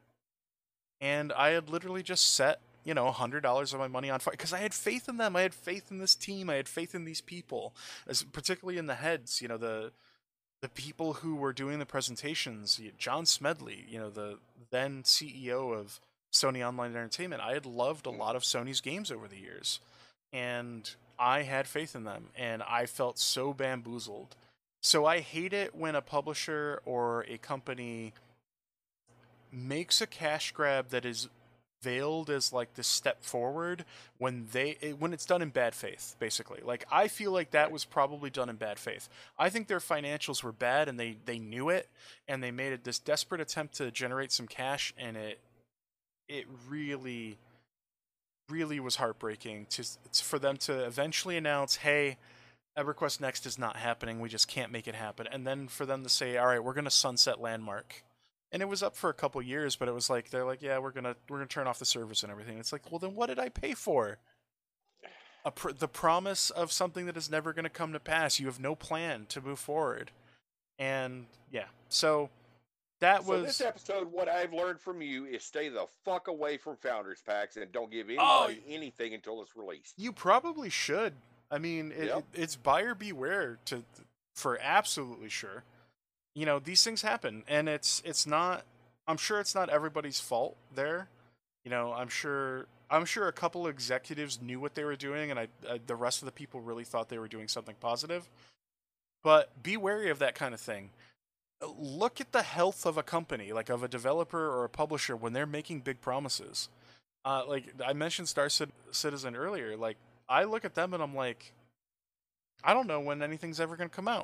And I had literally just set, you know, one hundred dollars of my money on fire because I had faith in them. I had faith in this team. I had faith in these people, as particularly in the heads, you know, the the people who were doing the presentations. John Smedley, you know, the then C E O of Sony Online Entertainment. I had loved a lot of Sony's games over the years, and I had faith in them, and I felt so bamboozled. So I hate it when a publisher or a company makes a cash grab that is veiled as like the step forward when they it, when it's done in bad faith, basically. Like I feel like that was probably done in bad faith. I think their financials were bad and they they knew it, and they made it this desperate attempt to generate some cash, and it it really really was heartbreaking to, to for them to eventually announce, hey, EverQuest Next is not happening, we just can't make it happen. And then for them to say, all right, we're going to sunset Landmark. And it was up for a couple years, but it was like they're like, yeah, we're gonna we're gonna turn off the service and everything. It's like, well, then what did I pay for? A pr- the promise of something that is never gonna come to pass. You have no plan to move forward, and yeah, so that So was. this episode, what I've learned from you is stay the fuck away from Founders Packs and don't give Oh, anybody anything until it's released. you probably should. I mean, it, Yep. it, it's buyer beware to for absolutely sure. You know, these things happen, and it's it's not. I'm sure it's not everybody's fault there. You know, I'm sure I'm sure a couple executives knew what they were doing, and I, I the rest of the people really thought they were doing something positive. But be wary of that kind of thing. Look at the health of a company, like of a developer or a publisher, when they're making big promises. Uh, like I mentioned Star Citizen earlier. Like I look at them and I'm like, I don't know when anything's ever going to come out.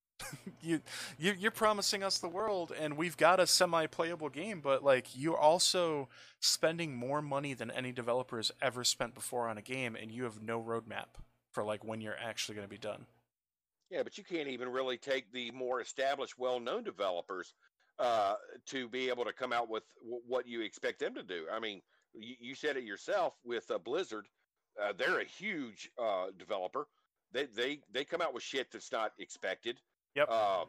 you, you you're promising us the world, and we've got a semi-playable game, but like you're also spending more money than any developer has ever spent before on a game, and you have no roadmap for like when you're actually going to be done. Yeah, but you can't even really take the more established, well-known developers uh, to be able to come out with w- what you expect them to do. I mean, you, you said it yourself with uh, Blizzard. Uh, they're a huge uh, developer. They they they come out with shit that's not expected. Yep. Uh,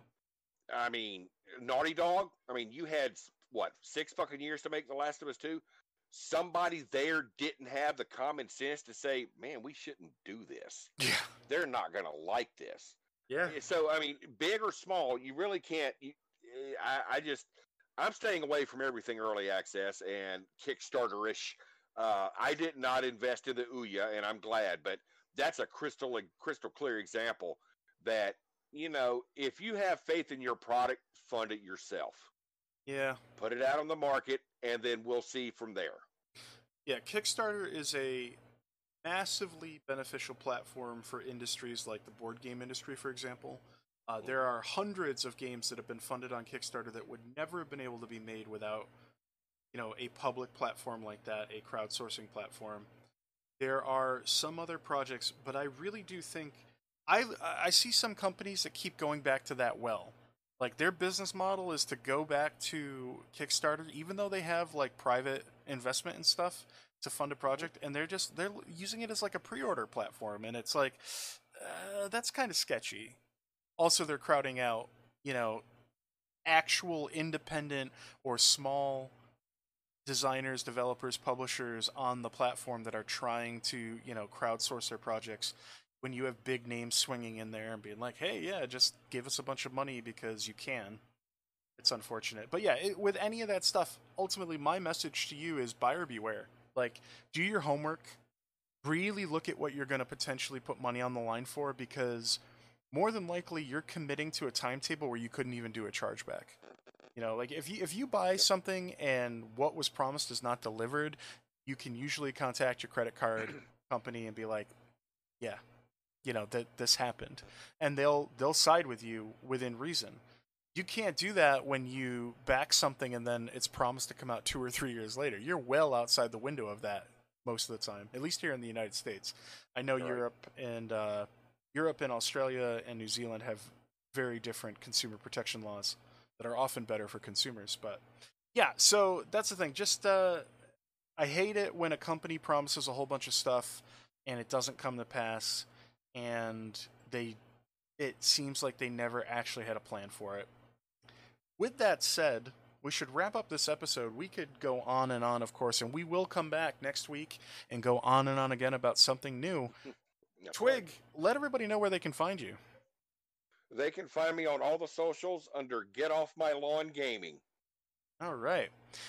I mean, Naughty Dog. I mean, you had what six fucking years to make The Last of Us two. Somebody there didn't have the common sense to say, "Man, we shouldn't do this. Yeah. They're not going to like this." Yeah. So I mean, big or small, you really can't. You, I, I just, I'm staying away from everything early access and Kickstarter-ish. Uh, I did not invest in the Ouya, and I'm glad. But that's a crystal crystal clear example that, you know, if you have faith in your product, fund it yourself. Yeah. Put it out on the market, and then we'll see from there. Yeah, Kickstarter is a massively beneficial platform for industries like the board game industry, for example. Uh, there are hundreds of games that have been funded on Kickstarter that would never have been able to be made without, you know, a public platform like that, a crowdsourcing platform. There are some other projects, but I really do think I I see some companies that keep going back to that well. Like their business model is to go back to Kickstarter, even though they have like private investment and stuff to fund a project, and they're just they're using it as like a pre-order platform, and it's like uh, that's kind of sketchy. Also, they're crowding out, you know, actual independent or small designers, developers, publishers on the platform that are trying to, you know, crowdsource their projects. When you have big names swinging in there and being like, "Hey, yeah, just give us a bunch of money because you can." It's unfortunate, but yeah, it, with any of that stuff, ultimately, my message to you is buyer beware. Like, do your homework. Really look at what you're going to potentially put money on the line for, because more than likely you're committing to a timetable where you couldn't even do a chargeback. You know, like if you if you buy something and what was promised is not delivered, you can usually contact your credit card company and be like, "Yeah, you know that this happened," and they'll they'll side with you within reason. You can't do that when you back something and then it's promised to come out two or three years later. You're well outside the window of that most of the time, at least here in the United States. I know right. Europe and uh, Europe and Australia and New Zealand have very different consumer protection laws that are often better for consumers. But yeah, so that's the thing. Just uh, I hate it when a company promises a whole bunch of stuff and it doesn't come to pass, and they it seems like they never actually had a plan for it. With that said, we should wrap up this episode. We could go on and on, of course, and we will come back next week and go on and on again about something new. That's Twig, right. Let everybody know where they can find you. They can find me on all the socials under Get Off My Lawn Gaming. All right.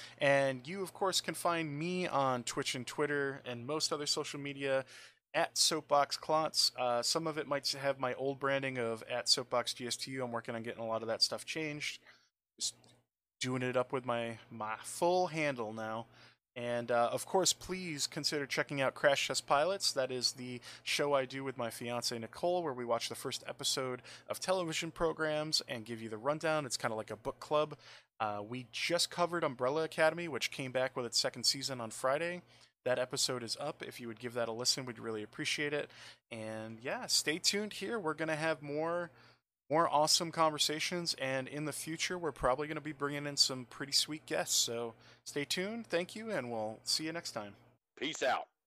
And you, of course, can find me on Twitch and Twitter and most other social media at Soapbox Clots. Uh, some of it might have my old branding of at Soapbox G S T U. I'm working on getting a lot of that stuff changed. Just doing it up with my, my full handle now. And, uh, of course, please consider checking out Crash Test Pilots. That is the show I do with my fiancée, Nicole, where we watch the first episode of television programs and give you the rundown. It's kind of like a book club. Uh, we just covered Umbrella Academy, which came back with its second season on Friday. That episode is up. If you would give that a listen, we'd really appreciate it. And, yeah, stay tuned here. We're going to have more... More awesome conversations, and in the future, we're probably going to be bringing in some pretty sweet guests. So stay tuned. Thank you, and we'll see you next time. Peace out.